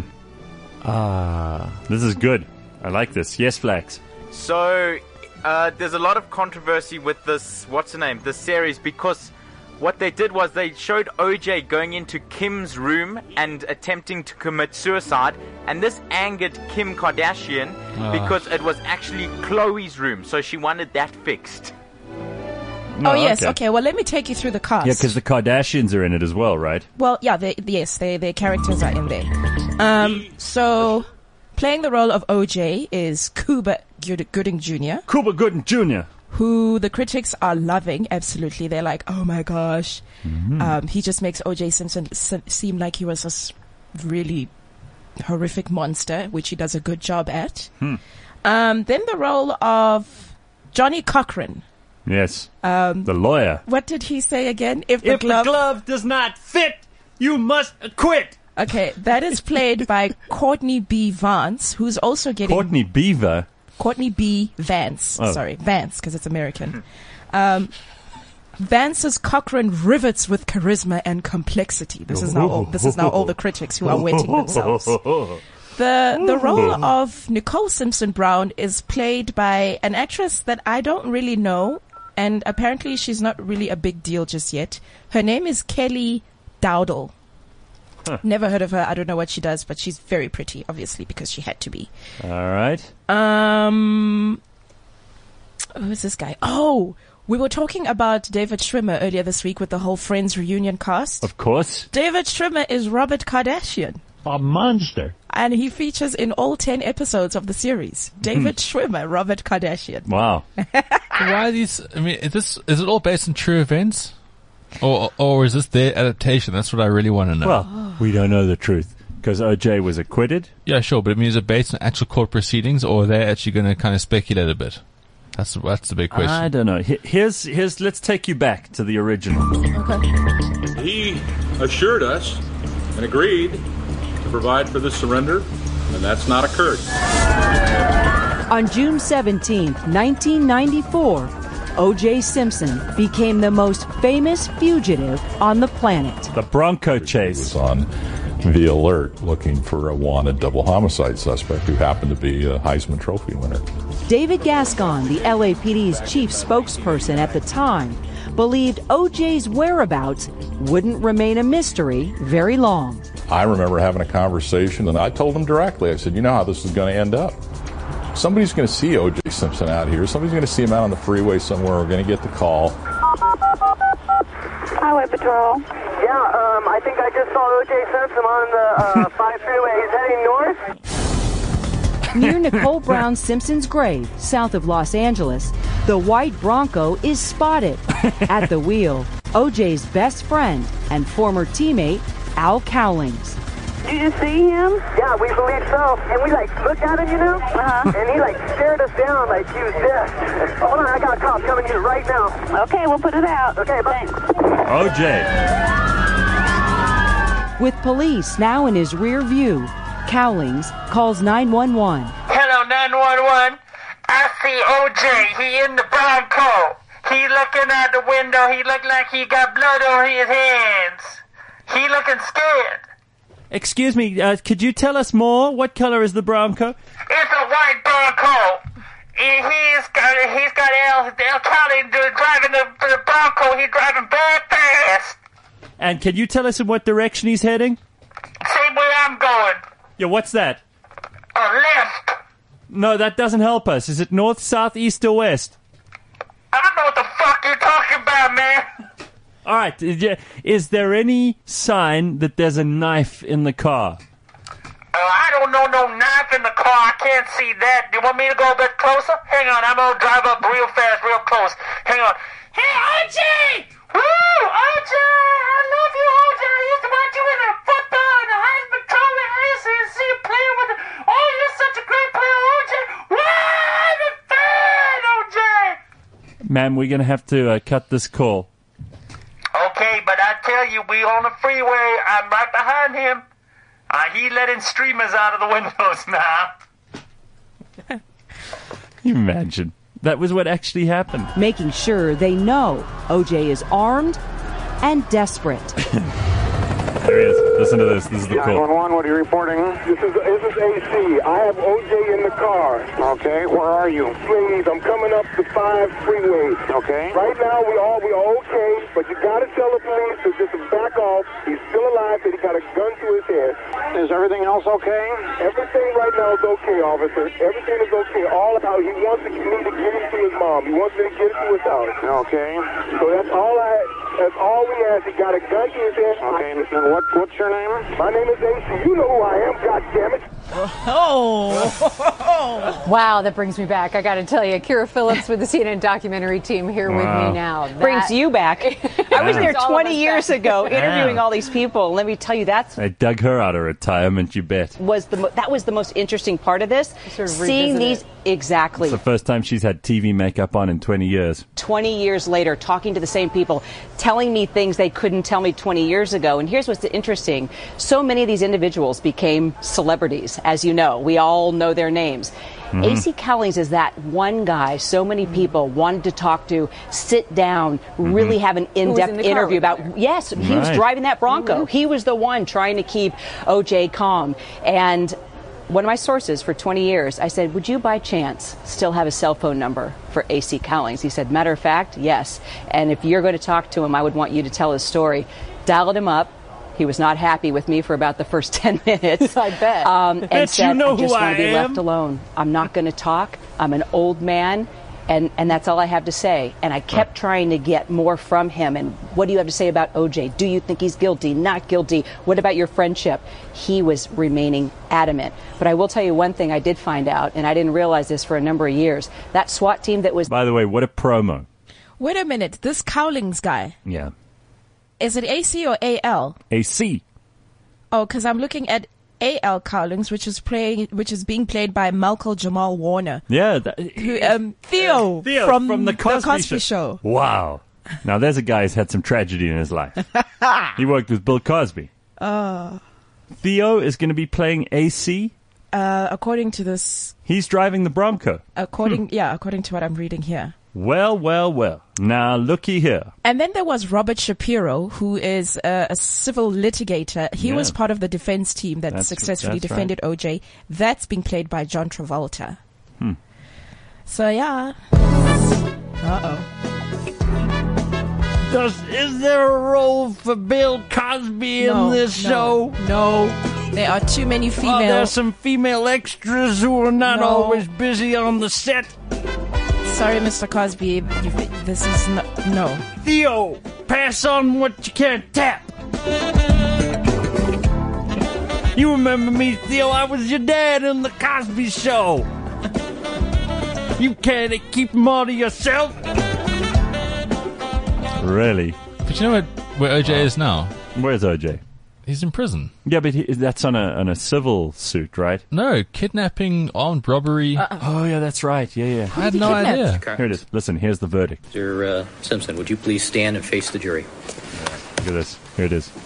This is good. I like this. Yes, Flax. So, there's a lot of controversy with this, this series, because what they did was they showed OJ going into Kim's room and attempting to commit suicide, and this angered Kim Kardashian because it was actually Khloe's room, so she wanted that fixed. Oh, yes. Okay. Well, let me take you through the cast. Yeah, because the Kardashians are in it as well, right? Well, yeah. Their characters are in there. So, playing the role of OJ is Cuba Gooding Jr. Cuba Gooding Jr. Who the critics are loving. Absolutely. They're like, oh my gosh. He just makes OJ Simpson seem like he was this really horrific monster, which he does a good job at. Then the role of Johnny Cochran. Yes. The lawyer. What did he say again? If the glove does not fit, you must quit. Okay, that is played by Courtney B. Vance, who's also getting... Courtney Beaver? Courtney B. Vance. Oh. Sorry, Vance, because it's American. Vance's Cochran rivets with charisma and complexity. This is now all the critics who are wetting themselves. The role of Nicole Simpson Brown is played by an actress that I don't really know, and apparently she's not really a big deal just yet. Her name is Kelly Dowdle. Never heard of her. I don't know what she does, but she's very pretty, obviously, because she had to be. All right. Who's this guy? Oh, we were talking about David Schwimmer earlier this week with the whole Friends reunion cast. Of course. David Schwimmer is Robert Kardashian. A monster. And he features in all 10 episodes of the series. David Schwimmer, Robert Kardashian. Wow. Why are these? I mean, is it all based on true events, or is this their adaptation? That's what I really want to know. Well, we don't know the truth because OJ was acquitted. Yeah, sure, but I mean, is it based on actual court proceedings, or are they actually going to kind of speculate a bit? That's the big question. I don't know. Here's. Let's take you back to the original. Okay. He assured us and agreed to provide for the surrender, and that's not occurred. On June 17, 1994, O.J. Simpson became the most famous fugitive on the planet. The Bronco chase. Was on via alert looking for a wanted double homicide suspect who happened to be a Heisman Trophy winner. David Gascon, the LAPD's chief spokesperson at the time, believed O.J.'s whereabouts wouldn't remain a mystery very long. I remember having a conversation, and I told him directly, I said, you know how this is going to end up. Somebody's going to see O.J. Simpson out here. Somebody's going to see him out on the freeway somewhere. We're going to get the call. Highway Patrol. Yeah, I think I just saw O.J. Simpson on the 5 freeway. He's heading north. Near Nicole Brown Simpson's grave, south of Los Angeles, the white Bronco is spotted. At the wheel, O.J.'s best friend and former teammate, Al Cowlings. Did you see him? Yeah, we believe so. And we looked at him, and he stared us down like he was dead. Hold on, I got a cop coming here right now. Okay, we'll put it out. Okay, thanks. O.J. With police now in his rear view, Cowlings calls 911. Hello, 911. I see O.J. He in the Bronco. He looking out the window. He look like he got blood on his hands. He looking scared. Excuse me, could you tell us more? What color is the Bronco? It's a white Bronco. He's got Al Cowlings driving the Bronco. He's driving very fast. And can you tell us in what direction he's heading? Same way I'm going. Yeah, what's that? Left. No, that doesn't help us. Is it north, south, east, or west? I don't know what the fuck you're talking about, man. All right, is there any sign that there's a knife in the car? I don't know no knife in the car. I can't see that. Do you want me to go a bit closer? Hang on, I'm going to drive up real fast, real close. Hang on. Hey, O.J.! Woo! O.J.! I love you, O.J. I used to watch you in the football and the Heisman Trophy. I used to see you playing with the... Oh, you're such a great player, O.J. Wow, I'm a fan, O.J. Ma'am, we're going to have to cut this call. Okay, but I tell you, we on the freeway. I'm right behind him. He letting streamers out of the windows now. Imagine. That was what actually happened. Making sure they know O.J. is armed and desperate. There he is. Listen to this. This is the call. 911, what are you reporting? This is AC. I have O.J. in the car. Okay, where are you? Please, I'm coming up the 5 freeway. Okay. Right now, we are okay, but you got to tell the police to just back off. He's still alive, that he got a gun to his head. Is everything else okay? Everything right now is okay, officer. Everything is okay. All about he wants me to get him to his mom. He wants me to get him to his house. Okay. So that's all we ask. He got a gun to his head. Okay, and what's your name? My name is AC. You know who I am, goddammit. Oh. Wow, that brings me back. I got to tell you, Kira Phillips with the CNN documentary team here with me now. Brings you back. I was there 20 years ago interviewing all these people. Let me tell you, I dug her out of retirement, you bet. That was the most interesting part of this. Sort of seeing these, exactly. It's the first time she's had TV makeup on in 20 years. 20 years later, talking to the same people, telling me things they couldn't tell me 20 years ago. And here's what's interesting. So many of these individuals became celebrities, as you know. We all know their names. Mm-hmm. A.C. Cowlings is that one guy so many people wanted to talk to, sit down, really have an in-depth interview about. Yes, he was driving that Bronco. He was the one trying to keep O.J. calm. And one of my sources for 20 years, I said, would you by chance still have a cell phone number for A.C. Cowlings? He said, matter of fact, yes. And if you're going to talk to him, I would want you to tell his story. Dialed him up. He was not happy with me for about the first 10 minutes. I bet. And said, you know I just who want to be I am. left alone. I'm not going to talk. I'm an old man. And that's all I have to say. And I kept trying to get more from him. And what do you have to say about O.J.? Do you think he's guilty? Not guilty? What about your friendship? He was remaining adamant. But I will tell you one thing I did find out, and I didn't realize this for a number of years. That SWAT team that was... By the way, what a promo. Wait a minute. This Cowlings guy. Yeah. Is it AC or AL? AC. Oh, because I'm looking at A.L. Cowlings, which is being played by Malcolm Jamal Warner. Yeah. Theo from the Cosby Show. Wow. Now, there's a guy who's had some tragedy in his life. He worked with Bill Cosby. Theo is going to be playing AC? According to this... He's driving the Bronco. According to what I'm reading here. Well, well, well. Now, looky here. And then there was Robert Shapiro, who is a civil litigator. He was part of the defense team that successfully defended OJ. That's being played by John Travolta. So, yeah. Uh-oh. Is there a role for Bill Cosby in this show? No. There are too many female... Are there some female extras who are not always busy on the set? Sorry, Mr. Cosby. This is no. Theo, pass on what you can't tap. You remember me, Theo? I was your dad in the Cosby Show. You can't keep them all to yourself. Really? But you know where OJ is now? Where's OJ? He's in prison. Yeah, but that's on a civil suit, right? No, kidnapping, armed robbery. Oh, yeah, that's right. Yeah. I had no idea. Here it is. Listen, here's the verdict. Mr. Simpson, would you please stand and face the jury? Look at this. Here it is.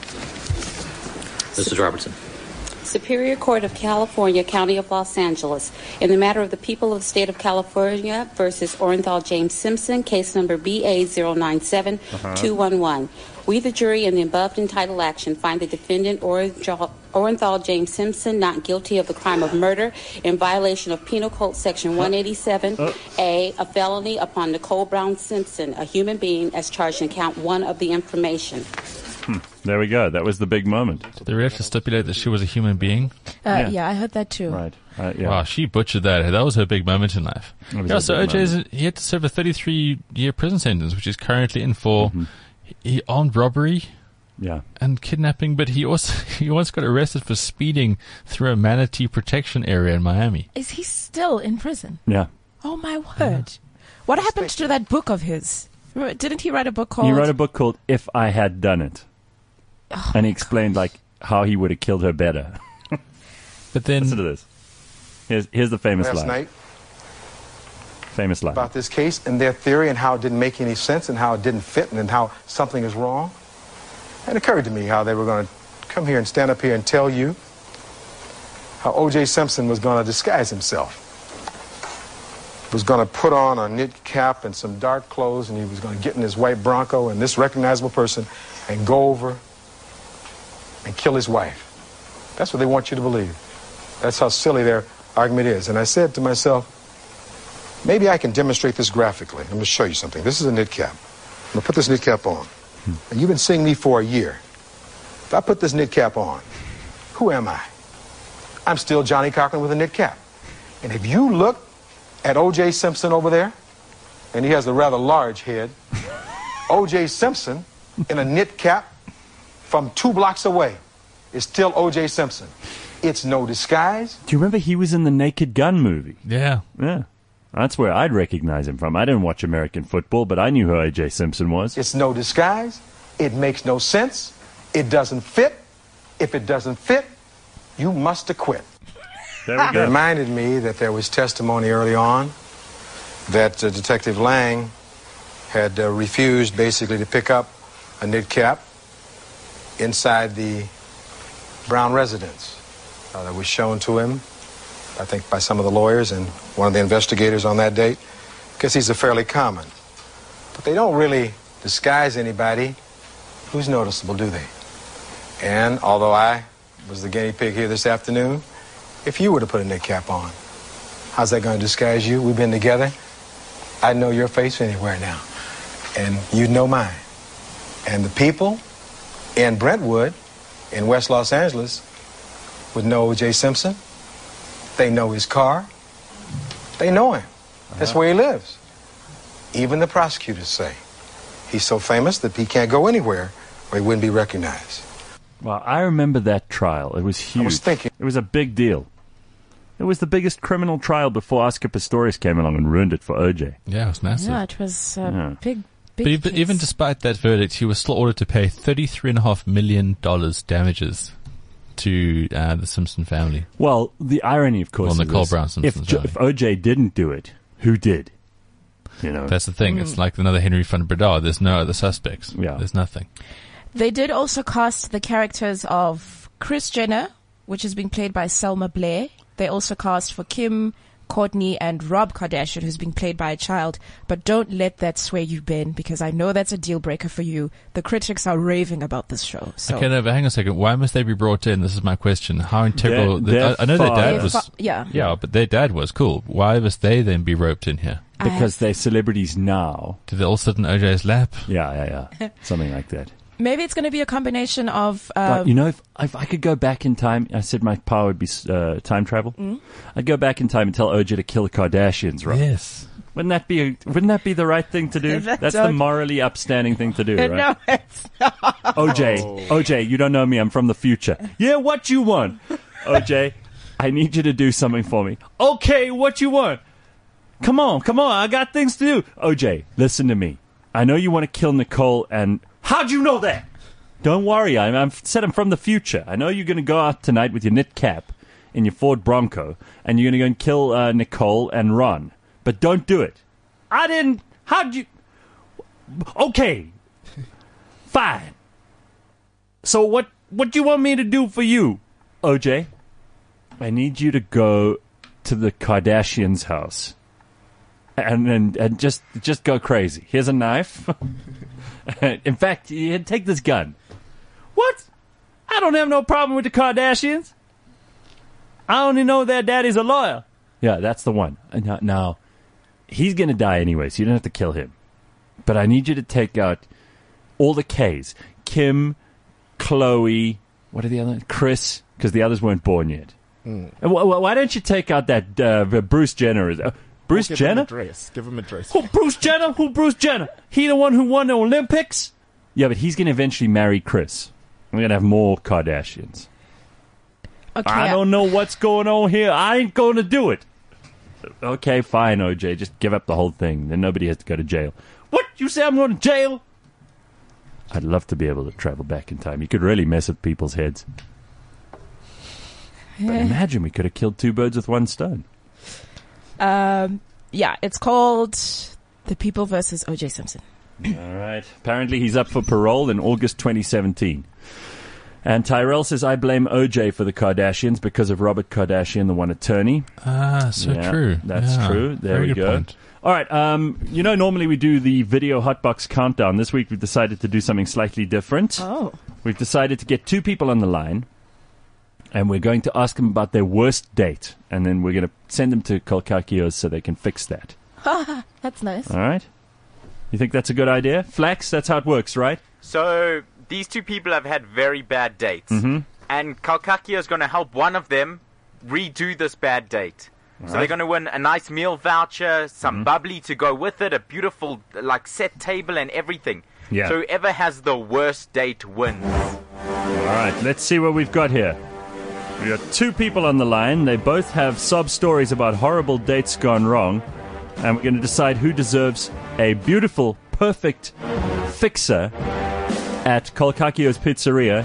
Mrs. Robertson. Superior Court of California, County of Los Angeles, in the matter of the people of the state of California versus Orenthal James Simpson, case number BA097211. We, the jury, in the above entitled action, find the defendant Orenthal James Simpson not guilty of the crime of murder in violation of Penal Code Section 187A, a felony upon Nicole Brown Simpson, a human being, as charged in count 1 of the information. There we go. That was the big moment. Did they really have to stipulate that she was a human being? Yeah, I heard that too. Right. Wow, she butchered that. That was her big moment in life. Yeah, so OJ, he had to serve a 33-year prison sentence, which is currently in for armed robbery and kidnapping, but he once got arrested for speeding through a manatee protection area in Miami. Is he still in prison? Yeah. Oh, my word. What happened to that book of his? Didn't he write a book called... He wrote a book called If I Had Done It. And he explained how he would have killed her better. But then... Listen to this. Here's the famous last line. Night famous line. about this case and their theory and how it didn't make any sense and how it didn't fit and how something is wrong. It occurred to me how they were going to come here and stand up here and tell you how O.J. Simpson was going to disguise himself. Was going to put on a knit cap and some dark clothes, and he was going to get in his white Bronco and this recognizable person and go over and kill his wife. That's what they want you to believe. That's how silly their argument is. And I said to myself, maybe I can demonstrate this graphically. I'm going to show you something. This is a knit cap. I'm going to put this knit cap on. And you've been seeing me for a year. If I put this knit cap on, who am I? I'm still Johnny Cochran with a knit cap. And if you look at O.J. Simpson over there, and he has a rather large head, O.J. Simpson in a knit cap from 2 blocks away is still O.J. Simpson. It's no disguise. Do you remember he was in the Naked Gun movie? Yeah. That's where I'd recognize him from. I didn't watch American football, but I knew who O.J. Simpson was. It's no disguise. It makes no sense. It doesn't fit. If it doesn't fit, you must acquit. There we go. It reminded me that there was testimony early on that Detective Lang had refused basically to pick up a knit cap inside the Brown residence. That was shown to him, I think, by some of the lawyers and one of the investigators on that date, because these are fairly common. But they don't really disguise anybody who's noticeable, do they? And although I was the guinea pig here this afternoon, if you were to put a knit cap on, how's that going to disguise you? We've been together. I'd know your face anywhere now, and you'd know mine. And the people in Brentwood, in West Los Angeles, would know O.J. Simpson. They know his car. They know him. That's where he lives. Even the prosecutors say he's so famous that he can't go anywhere where he wouldn't be recognized. Well, I remember that trial. It was huge. I was thinking. It was a big deal. It was the biggest criminal trial before Oscar Pistorius came along and ruined it for O.J. Yeah, it was massive. Yeah, it was big. But even despite that verdict, he was still ordered to pay $33.5 million damages to the Simpson family. Well, the irony, of course, Nicole Brown Simpson's family. If O.J. didn't do it, who did? That's the thing. It's like another Henry von Bredar. There's no other suspects. Yeah. There's nothing. They did also cast the characters of Kris Jenner, which is being played by Selma Blair. They also cast for Kim Kourtney and Rob Kardashian, who's being played by a child. But don't let that sway you, Ben, because I know that's a deal breaker for you. The critics are raving about this show. So. Okay, no, but hang on a second. Why must they be brought in? This is my question. How integral... I know their dad was... Yeah, but their dad was cool. Why must they then be roped in here? Because they're celebrities now. Do they all sit in OJ's lap? Yeah. Something like that. Maybe it's going to be a combination of... But, if I could go back in time, I said my power would be time travel. I'd go back in time and tell OJ to kill the Kardashians, right? Yes. Wouldn't that be the right thing to do? That's the morally upstanding thing to do, right? No, it's not. OJ, you don't know me. I'm from the future. Yeah, what you want? OJ, I need you to do something for me. Okay, what you want? Come on. I got things to do. OJ, listen to me. I know you want to kill Nicole and... How'd you know that? Don't worry, I'm from the future. I know you're going to go out tonight with your knit cap in your Ford Bronco, and you're going to go and kill Nicole and Ron. But don't do it. I didn't... How'd you... Okay. Fine. So what do you want me to do for you, OJ? I need you to go to the Kardashians' house. And just go crazy. Here's a knife. In fact, take this gun. What? I don't have no problem with the Kardashians. I only know their daddy's a lawyer. Yeah, that's the one. Now, he's going to die anyway, so you don't have to kill him. But I need you to take out all the Ks. Kim, Chloe, what are the other? Chris, because the others weren't born yet. Why don't you take out that Bruce Jenner? Bruce Jenner? Give him a dress. Who, Bruce Jenner? Who, Bruce Jenner? He the one who won the Olympics? Yeah, but he's going to eventually marry Chris. We're going to have more Kardashians. Okay, I don't know what's going on here. I ain't going to do it. Okay, fine, OJ. Just give up the whole thing. Then nobody has to go to jail. What? You say I'm going to jail? I'd love to be able to travel back in time. You could really mess with people's heads. But imagine we could have killed two birds with one stone. Yeah, it's called The People versus O.J. Simpson. All right. Apparently he's up for parole in August 2017. And Tyrell says, I blame OJ for the Kardashians because of Robert Kardashian, the one attorney. True. That's true. There we go. Point. All right. Normally we do the video hotbox countdown. This week we've decided to do something slightly different. Oh. We've decided to get two people on the line. And we're going to ask them about their worst date. And then we're going to send them to Kolkakios so they can fix that. That's nice. All right. You think that's a good idea? Flax, that's how it works, right? So these two people have had very bad dates. Mm-hmm. And Kolkakia is going to help one of them redo this bad date. All so they're going to win a nice meal voucher, some bubbly to go with it, a beautiful set table and everything. Yeah. So whoever has the worst date wins. All right, let's see what we've got here. We got two people on the line. They both have sob stories about horrible dates gone wrong. And we're going to decide who deserves a beautiful, perfect fixer at Kolkakios Pizzeria.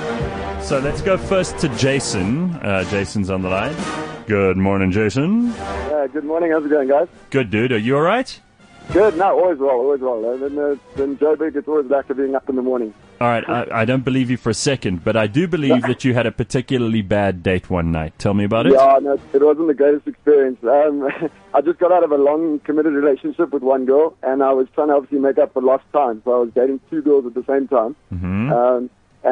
So let's go first to Jason. Jason's on the line. Good morning, Jason. Good morning. How's it going, guys? Good, dude. Are you all right? Good. No, always well, always well. Then Joburg gets always back to being up in the morning. All right, I don't believe you for a second, but I do believe that you had a particularly bad date one night. Tell me about it. Yeah, no, it wasn't the greatest experience. I just got out of a long, committed relationship with one girl, and I was trying to obviously make up for lost time, so I was dating two girls at the same time. Mm-hmm.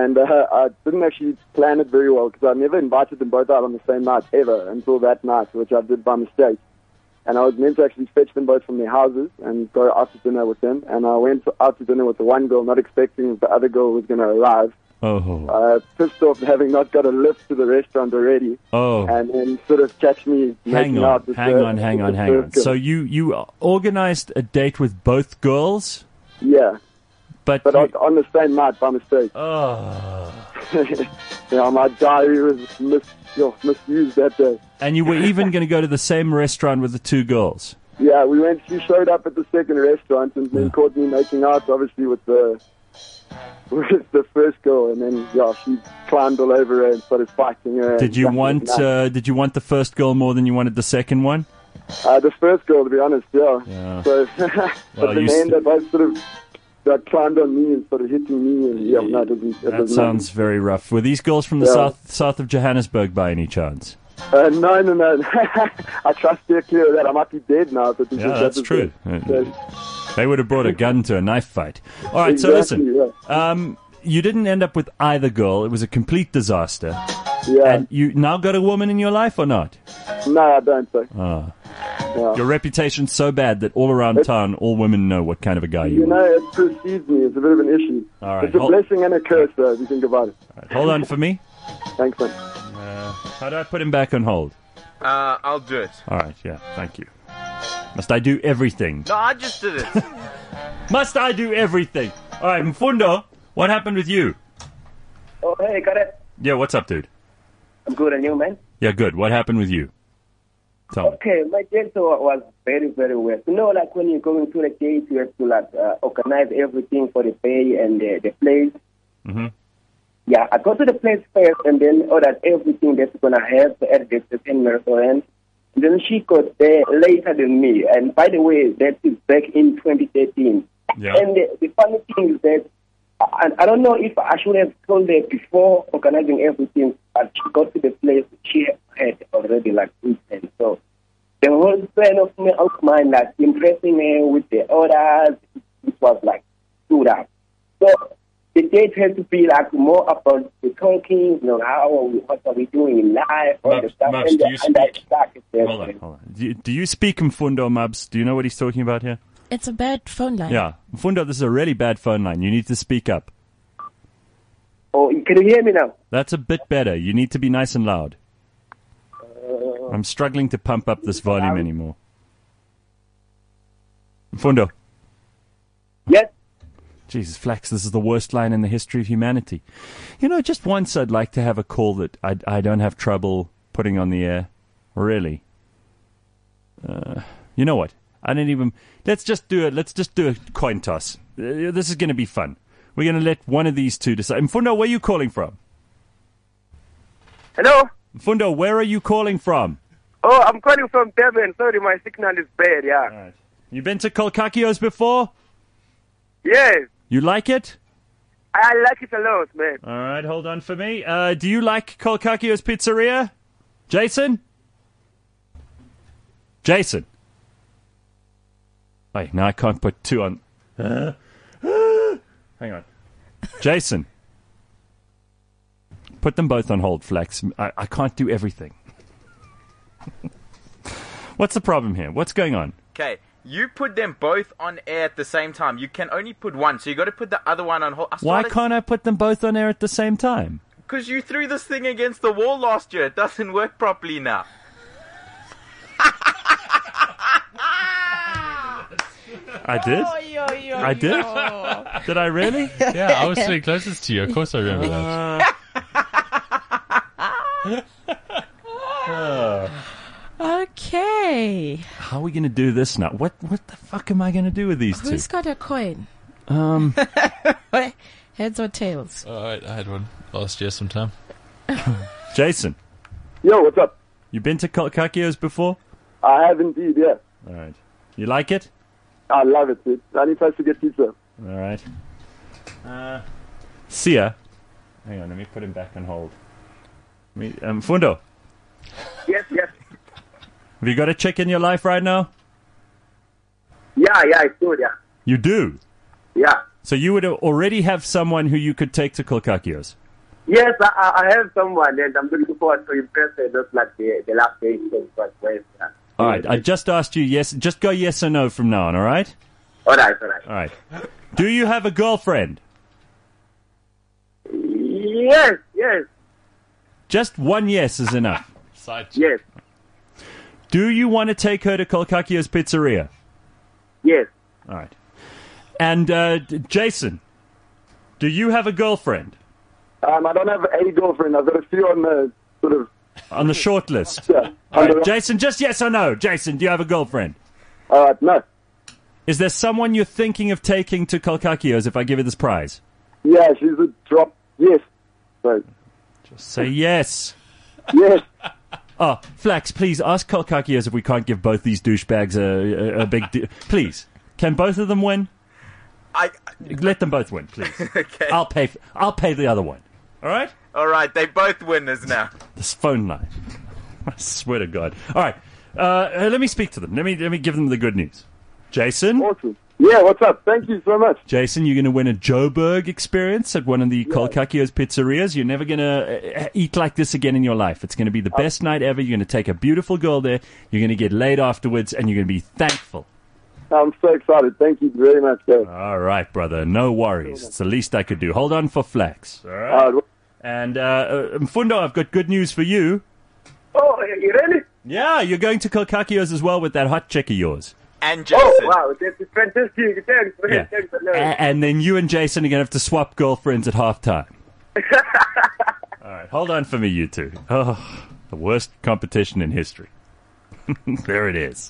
I didn't actually plan it very well, because I never invited them both out on the same night, ever, until that night, which I did by mistake. And I was meant to actually fetch them both from their houses and go out to dinner with them. And I went out to dinner with the one girl, not expecting the other girl was going to arrive. Oh. Pissed off having not got a lift to the restaurant already. Oh. And then sort of catch me hang on. So you organized a date with both girls? Yeah. But on the same night by mistake. Oh. Yeah, my diary was misused that day. And you were even going to go to the same restaurant with the two girls? Yeah, we went. She showed up at the second restaurant and then caught me making out, obviously, with the first girl. And then, she climbed all over her and started fighting her. Did you want the first girl more than you wanted the second one? The first girl, to be honest, yeah. So, but in the end, they both sort of climbed on me and started hitting me. And that sounds very rough. Were these girls from the south of Johannesburg by any chance? No. I trust they're clear of that. I might be dead now. But Yeah, that's true. They would have brought a gun to a knife fight. All right, Exactly, so listen. You didn't end up with either girl. It was a complete disaster. Yeah. And you now got a woman in your life or not? No, I don't think. Oh. Your reputation's so bad that all around town, all women know what kind of a guy you You are. know, it precedes me. It's a bit of an issue. All right, It's a blessing and a curse, though, if you think about it. All right, hold on for me. Thanks, man. How do I put him back on hold? I'll do it. All right, yeah, thank you. Must I do everything? No, I just did it. Must I do everything? All right, Mfundo, what happened with you? Oh, hey, got it. Yeah, what's up, dude? I'm good, and you, man? Yeah, good. What happened with you? Tell me. Okay, my date was very, very well. You know, like when you're going to the date, you have to like organize everything for the pay and the place. Mm-hmm. Yeah, I go to the place first and then ordered everything that's gonna have at the certain restaurant. And then she got there later than me. And by the way, that is back in 2013. Yeah. And the funny thing is that I don't know if I should have told her before organizing everything, but she got to the place, she had already like eaten. So the whole plan of mine, like impressing her with the orders, it was like stood up. So the date had to be like more about the talking, what are we doing in life, all the stuff. Mubs, do you speak? Hold on. Do you speak Mfundo, Mubs? Do you know what he's talking about here? It's a bad phone line. Yeah. Mfundo, this is a really bad phone line. You need to speak up. Oh, can you hear me now? That's a bit better. You need to be nice and loud. I'm struggling to pump up this volume anymore. Mfundo. Yes? Jesus, Flax, this is the worst line in the history of humanity. You know, just once I'd like to have a call that I don't have trouble putting on the air. Really. You know what? I didn't even... Let's just do a coin toss. This is going to be fun. We're going to let one of these two decide. Mfundo, where are you calling from? Hello? Mfundo, where are you calling from? Oh, I'm calling from Durban. Sorry, my signal is bad, yeah. Right. You been to Kolkakios before? Yes. You like it? I like it a lot, man. All right, hold on for me. Do you like Kolkakios Pizzeria? Jason? Jason? Wait, now I can't put two on... Hang on. Jason. Put them both on hold, Flax. I can't do everything. What's the problem here? What's going on? Okay, you put them both on air at the same time. You can only put one, so you got to put the other one on hold. Why can't I put them both on air at the same time? Because you threw this thing against the wall last year. It doesn't work properly now. I did? I did? Did I really? Yeah, I was sitting closest to you. Of course I remember that. Okay. How are we going to do this now? What the fuck am I going to do with these two? Who's got a coin? Heads or tails? I had one last year sometime. Jason. Yo, what's up? You been to Kolkakios before? I have indeed, yeah. All right. You like it? I love it, dude. I need place to get pizza. All right. Sia. Hang on, let me put him back on hold. Fundo. Yes. Have you got a chick in your life right now? Yeah, I do, yeah. You do? Yeah. So you would already have someone who you could take to Kolkakios? Yes, I have someone, and I'm looking forward to impress her, just like the last day. All right, I just asked you yes. Just go yes or no from now on, all right? All right. All right. Do you have a girlfriend? Yes. Just one yes is enough. Yes. Do you want to take her to Kolkakios Pizzeria? Yes. All right. And Jason, do you have a girlfriend? I don't have a girlfriend. I've got a few on the sort of... On the short list? Yeah. All right, Jason, just yes or no. Jason, do you have a girlfriend? No. Is there someone you're thinking of taking to Kolkakios if I give you this prize? Yeah, she's a drop. Yes. So. Just say yes. Yes. Oh, Flax, please ask Kolkakios if we can't give both these douchebags a big... Please. Can both of them win? Let them both win, please. Okay. I'll pay the other one. All right? All right, they both winners now. This phone line. I swear to God. All right. Let me speak to them. Let me give them the good news. Jason? Awesome. Yeah, what's up? Thank you so much. Jason, you're going to win a Joburg experience at one of the Kolkakio's pizzerias. You're never going to eat like this again in your life. It's going to be the best night ever. You're going to take a beautiful girl there. You're going to get laid afterwards, and you're going to be thankful. I'm so excited. Thank you very much, guys. All right, brother. No worries. It's the least I could do. Hold on for Flax. All right. And Mfundo, I've got good news for you. Oh, you ready? Yeah, you're going to Kolkakio's as well with that hot chick of yours. And Jason. Oh, wow. That's fantastic. Thanks. Yeah. Thanks. And then you and Jason are going to have to swap girlfriends at halftime. All right, hold on for me, you two. Oh, the worst competition in history. There it is.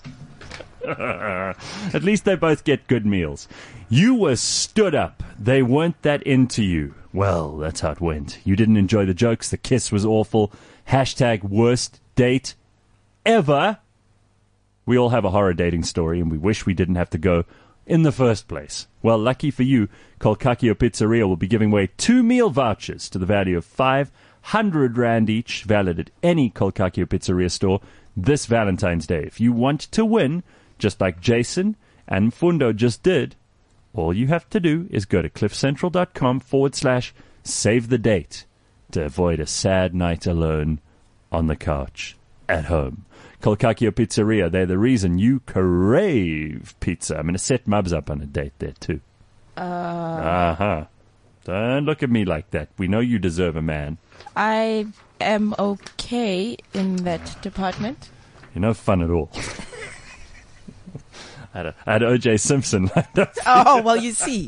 At least they both get good meals. You were stood up. They weren't that into you. Well, that's how it went. You didn't enjoy the jokes. The kiss was awful. # worst date ever. We all have a horror dating story, and we wish we didn't have to go in the first place. Well, lucky for you, Kolkakio Pizzeria will be giving away 2 meal vouchers to the value of 500 Rand each, valid at any Kolkakio Pizzeria store this Valentine's Day. If you want to win, just like Jason and Mfundo just did, all you have to do is go to cliffcentral.com/save the date to avoid a sad night alone on the couch at home. Kolkakio Pizzeria, they're the reason you crave pizza. I'm going to set Mubs up on a date there, too. Don't look at me like that. We know you deserve a man. I am okay in that department. You're no fun at all. I had O.J. Simpson lined up. Oh, well, you see.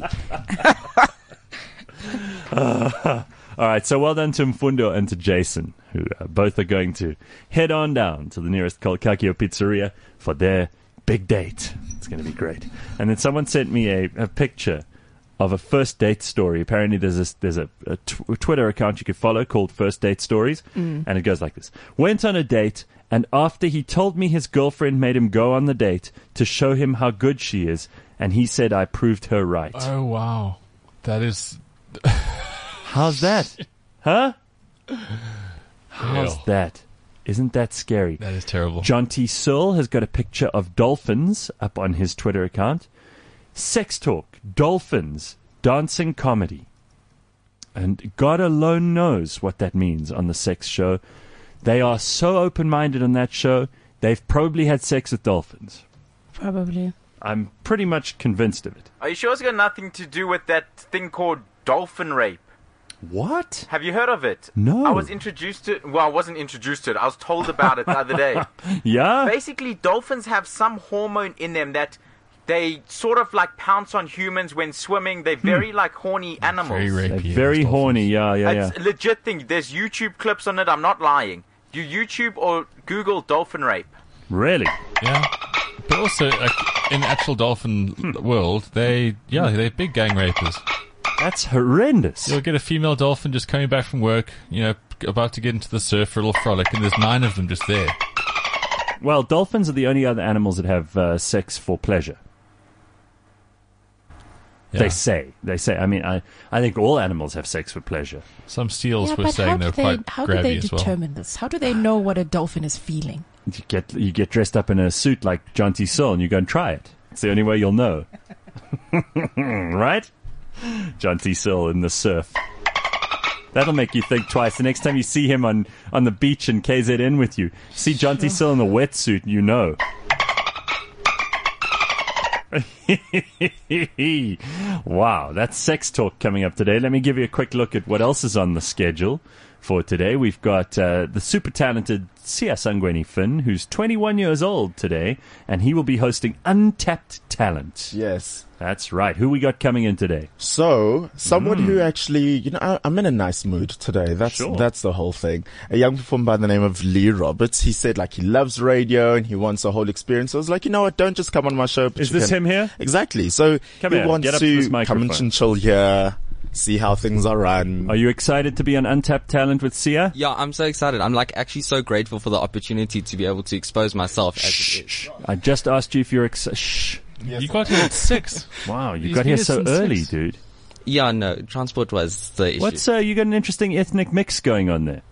All right, so well done to Mfundo and to Jason, who both are going to head on down to the nearest Kolkakio Pizzeria for their big date. It's going to be great. And then someone sent me a picture of a first date story. Apparently there's a Twitter account you could follow called First Date Stories, and it goes like this. Went on a date, and after he told me his girlfriend made him go on the date to show him how good she is, and he said I proved her right. Oh, wow. That is... How's that? Huh? How's that? Isn't that scary? That is terrible. John T. Searle has got a picture of dolphins up on his Twitter account. Sex talk, dolphins, dancing comedy. And God alone knows what that means on the sex show. They are so open-minded on that show, they've probably had sex with dolphins. Probably. I'm pretty much convinced of it. Are you sure it's got nothing to do with that thing called dolphin rape? What? Have you heard of it? No. I was introduced to it. Well, I wasn't introduced to it. I was told about it the other day. Yeah? Basically, dolphins have some hormone in them that they sort of like pounce on humans when swimming. They're very like horny animals. Very rapey. Very horny, yeah. It's a legit thing. There's YouTube clips on it. I'm not lying. You YouTube or Google dolphin rape. Really? Yeah. But also, in actual dolphin world, they're big gang rapers. That's horrendous. You'll get a female dolphin just coming back from work, about to get into the surf for a little frolic, and there's 9 of them just there. Well, dolphins are the only other animals that have sex for pleasure. Yeah. They say. I mean, I think all animals have sex for pleasure. Some seals were saying they're quite grabby as well. How do they determine this? How do they know what a dolphin is feeling? You get dressed up in a suit like John T. Searle and you go and try it. It's the only way you'll know. Right? John T. Searle in the surf. That'll make you think twice. The next time you see him on the beach in KZN with you, see John T. Searle in the wetsuit, you know. Wow, that's sex talk coming up today. Let me give you a quick look at what else is on the schedule for today. We've got the super talented Sia Sangweni Finn, who's 21 years old today, and he will be hosting Untapped Talent. Yes. That's right. Who we got coming in today? So, someone who actually, I'm in a nice mood today. That's the whole thing. A young performer by the name of Lee Roberts. He said he loves radio and he wants a whole experience. I was like, you know what? Don't just come on my show. Is this him here? Exactly. So he wants to come and chill here, see how things are run. Are you excited to be on Untapped Talent with Sia? Yeah, I'm so excited. I'm actually so grateful for the opportunity to be able to expose myself as it is. I just asked you if you're excited. Yes. You got here at 6. Wow, you got here so early, dude. Yeah, no, transport was the issue. You got an interesting ethnic mix going on there.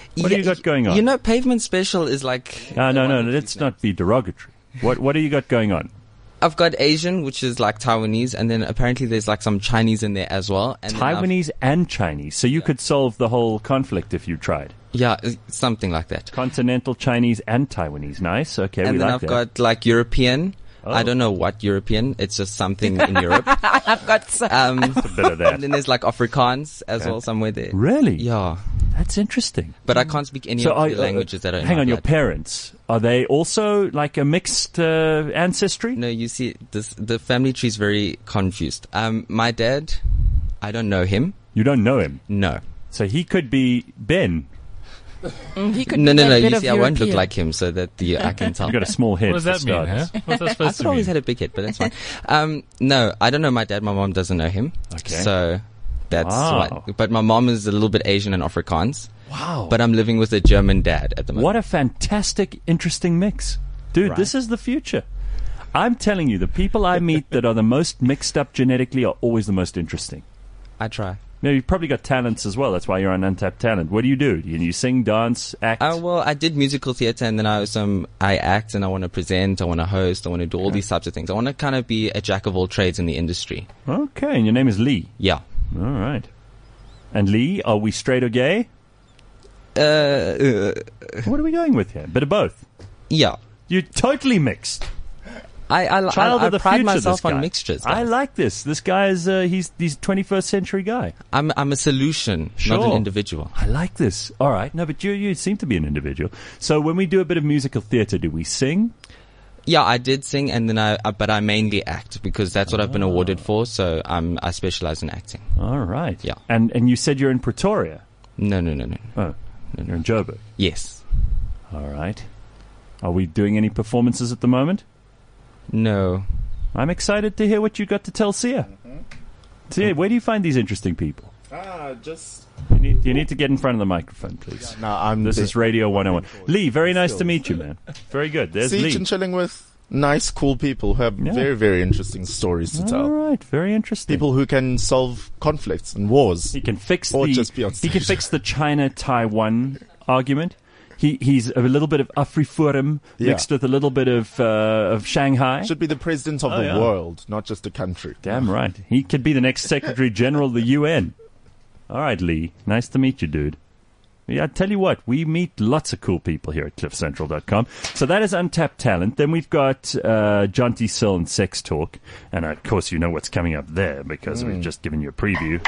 What do you got going on? You know, Pavement Special is like... No, let's not be derogatory. What do you got going on? I've got Asian, which is like Taiwanese, and then apparently there's like some Chinese in there as well. And Taiwanese and Chinese. So you could solve the whole conflict if you tried. Yeah, something like that. Continental Chinese and Taiwanese. Nice. Okay, and we then like I've that. got like European. Oh. I don't know what European. It's just something in Europe. I've got some. a bit of that. And then there's like Afrikaans as well, somewhere there. Really? Yeah. That's interesting. But I can't speak any of the languages that are in Hang my on, your blood. parents, are they also like a mixed ancestry? No, you see, the family tree is very confused. My dad, I don't know him. You don't know him? No. So he could be Ben. He could No. be a bit You of see, I won't look European. like him, so that I can tell. You've got a small head. What does that mean, huh? What's that I supposed could to always mean? had a big head, but that's fine. No, I don't know my dad. My mom doesn't know him. Okay. So that's Wow. why. But my mom is a little bit Asian and Afrikaans. Wow. But I'm living with a German dad at the moment. What a fantastic, interesting mix. Dude, Right. this is the future. I'm telling you, the people I meet that are the most mixed up genetically are always the most interesting. I try. Now, you've probably got talents as well. That's why you're on Untapped Talent. What do? You sing, dance, act? Well, I did musical theater, and then I act, and I want to present, I want to host, I want to do all these types of things. I want to kind of be a jack of all trades in the industry. Okay, and your name is Lee? Yeah. All right. And Lee, are we straight or gay? What are we going with here? Bit of both? Yeah. You're totally mixed. I pride myself on mixtures. I like this. This guy is he's 21st century guy. I'm a solution, Sure. not an individual. I like this. All right. No, but you seem to be an individual. So when we do a bit of musical theatre, do we sing? Yeah, I did sing, and then but I mainly act because that's what I've been awarded for. So I specialize in acting. All right. Yeah. And you said you're in Pretoria. No. Oh, you're in Joburg. Yes. All right. Are we doing any performances at the moment? No. I'm excited to hear what you got to tell Sia. Sia, where do you find these interesting people? Just... You need to get in front of the microphone, please. No, This is Radio 101. Lee, very nice to meet you, man. Very good. There's Siege Lee. and chilling with nice, cool people who have very, very interesting stories to tell. All right, very interesting. People who can solve conflicts and wars. He can fix just be on He can stage. fix the China-Taiwan argument. He's a little bit of Afriforum mixed with a little bit of Shanghai. Should be the president of the world, not just a country. Damn right. He could be the next Secretary General of the UN. All right, Lee. Nice to meet you, dude. Yeah, I tell you what, we meet lots of cool people here at cliffcentral.com. So that is Untapped Talent. Then we've got Jonty Sill and Sex Talk. And of course, you know what's coming up there because we've just given you a preview.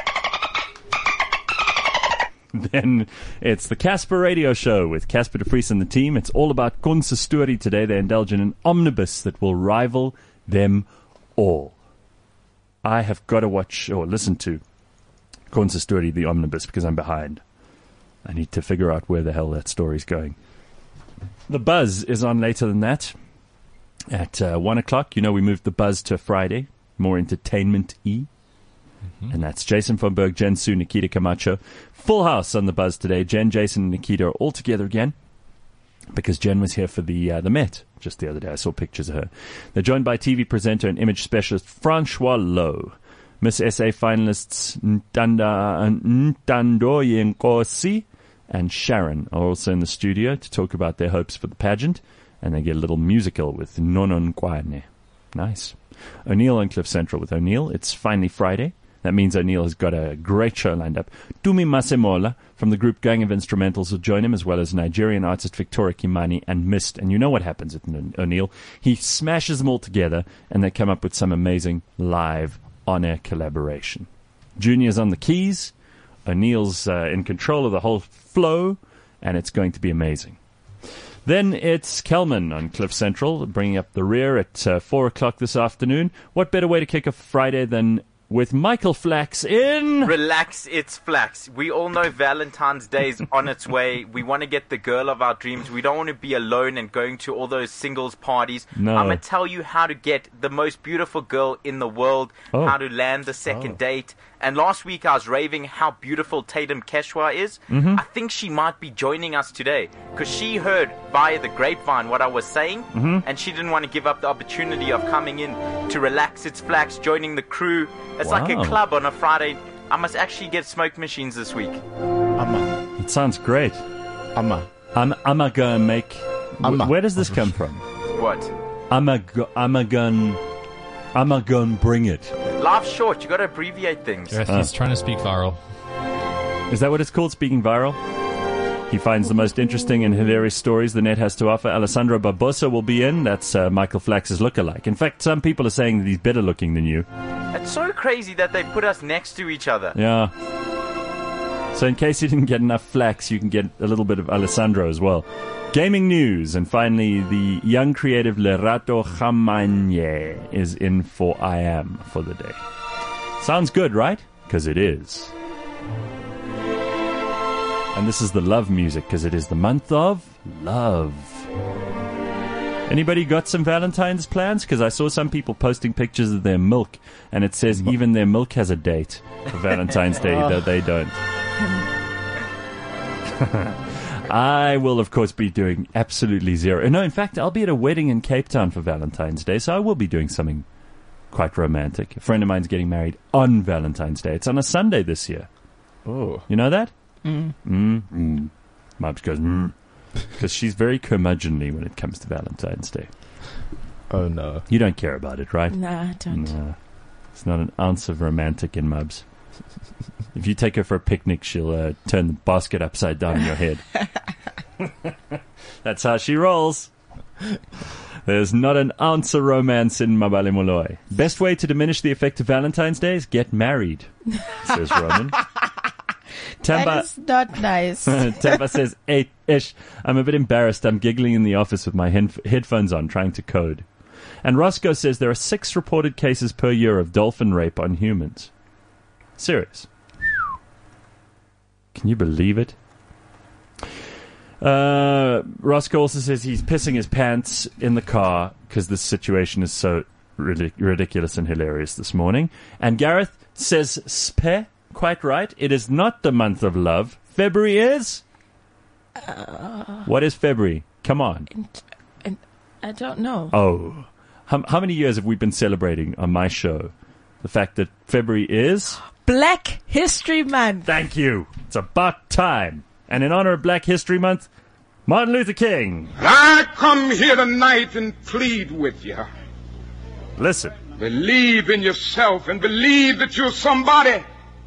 Then it's the Casper Radio Show with Casper de Vries and the team. It's all about Konse Story today. They indulge in an omnibus that will rival them all. I have got to watch or listen to Konse Story, the omnibus, because I'm behind. I need to figure out where the hell that story's going. The Buzz is on later than that. At 1 o'clock, you know we moved the Buzz to Friday. More entertainment-y. And that's Jason von Berg, Jen Su, Nikita Camacho. Full house on the Buzz today. Jen, Jason, and Nikita are all together again because Jen was here for the Met just the other day. I saw pictures of her. They're joined by TV presenter and image specialist Francois Lowe. Miss SA finalists Ntandoye Nkosi and Sharon are also in the studio to talk about their hopes for the pageant. And they get a little musical with Nono Nkwane. Nice. O'Neill on Cliff Central with O'Neill. It's finally Friday. That means O'Neill has got a great show lined up. Tumi Masemola from the group Gang of Instrumentals will join him, as well as Nigerian artist Victoria Kimani and Mist. And you know what happens with O'Neill. He smashes them all together, and they come up with some amazing live on-air collaboration. Junior's on the keys. O'Neill's in control of the whole flow, and it's going to be amazing. Then it's Kelman on Cliff Central, bringing up the rear at 4 o'clock this afternoon. What better way to kick off Friday than with Michael Flax in... Relax, it's Flax. We all know Valentine's Day is on its way. We want to get the girl of our dreams. We don't want to be alone and going to all those singles parties. No. I'm going to tell you how to get the most beautiful girl in the world, how to land the second date. And last week I was raving how beautiful Tatum Keshwa is. Mm-hmm. I think she might be joining us today because she heard via the grapevine what I was saying, and she didn't want to give up the opportunity of coming in to Relax It's Flax, joining the crew. It's like a club on a Friday. I must actually get smoke machines this week. It sounds great. Amma. I'ma go and make... Amma. Where does this come from? What? I'ma go and bring it. Life's short. You got to abbreviate things. Yes, he's trying to speak viral. Is that what it's called, speaking viral? He finds the most interesting and hilarious stories the net has to offer. Alessandro Barbosa will be in. That's Michael Flax's lookalike. In fact, some people are saying that he's better looking than you. It's so crazy that they put us next to each other. Yeah. So in case you didn't get enough Flax, you can get a little bit of Alessandro as well. Gaming news. And finally, the young creative Lerato Khamanye is in for I Am for the day. Sounds good, right? Because it is. And this is the love music, because it is the month of love. Anybody got some Valentine's plans? Because I saw some people posting pictures of their milk, and it says even their milk has a date for Valentine's Day, though they don't. I will, of course, be doing absolutely zero. No, in fact, I'll be at a wedding in Cape Town for Valentine's Day, so I will be doing something quite romantic. A friend of mine's getting married on Valentine's Day. It's on a Sunday this year. Oh. You know that? Mubs goes, because she's very curmudgeonly when it comes to Valentine's Day. Oh, no. You don't care about it, right? No, I don't. No. It's not an ounce of romantic in Mubs. If you take her for a picnic, she'll turn the basket upside down in your head. That's how she rolls. There's not an ounce of romance in Mabale Moloi. Best way to diminish the effect of Valentine's Day is get married, says Roman. That is not nice. Tamba says, 8-ish. I'm a bit embarrassed. I'm giggling in the office with my headphones on, trying to code. And Roscoe says there are 6 reported cases per year of dolphin rape on humans. Serious. Can you believe it? Roscoe also says he's pissing his pants in the car because this situation is so ridiculous and hilarious this morning. And Gareth says, Spe, quite right. It is not the month of love. February is? What is February? Come on. I don't know. Oh. How many years have we been celebrating on my show the fact that February is? Black History Month. Thank you. It's about time. And in honor of Black History Month, Martin Luther King. I come here tonight and plead with you. Listen. Believe in yourself and believe that you're somebody.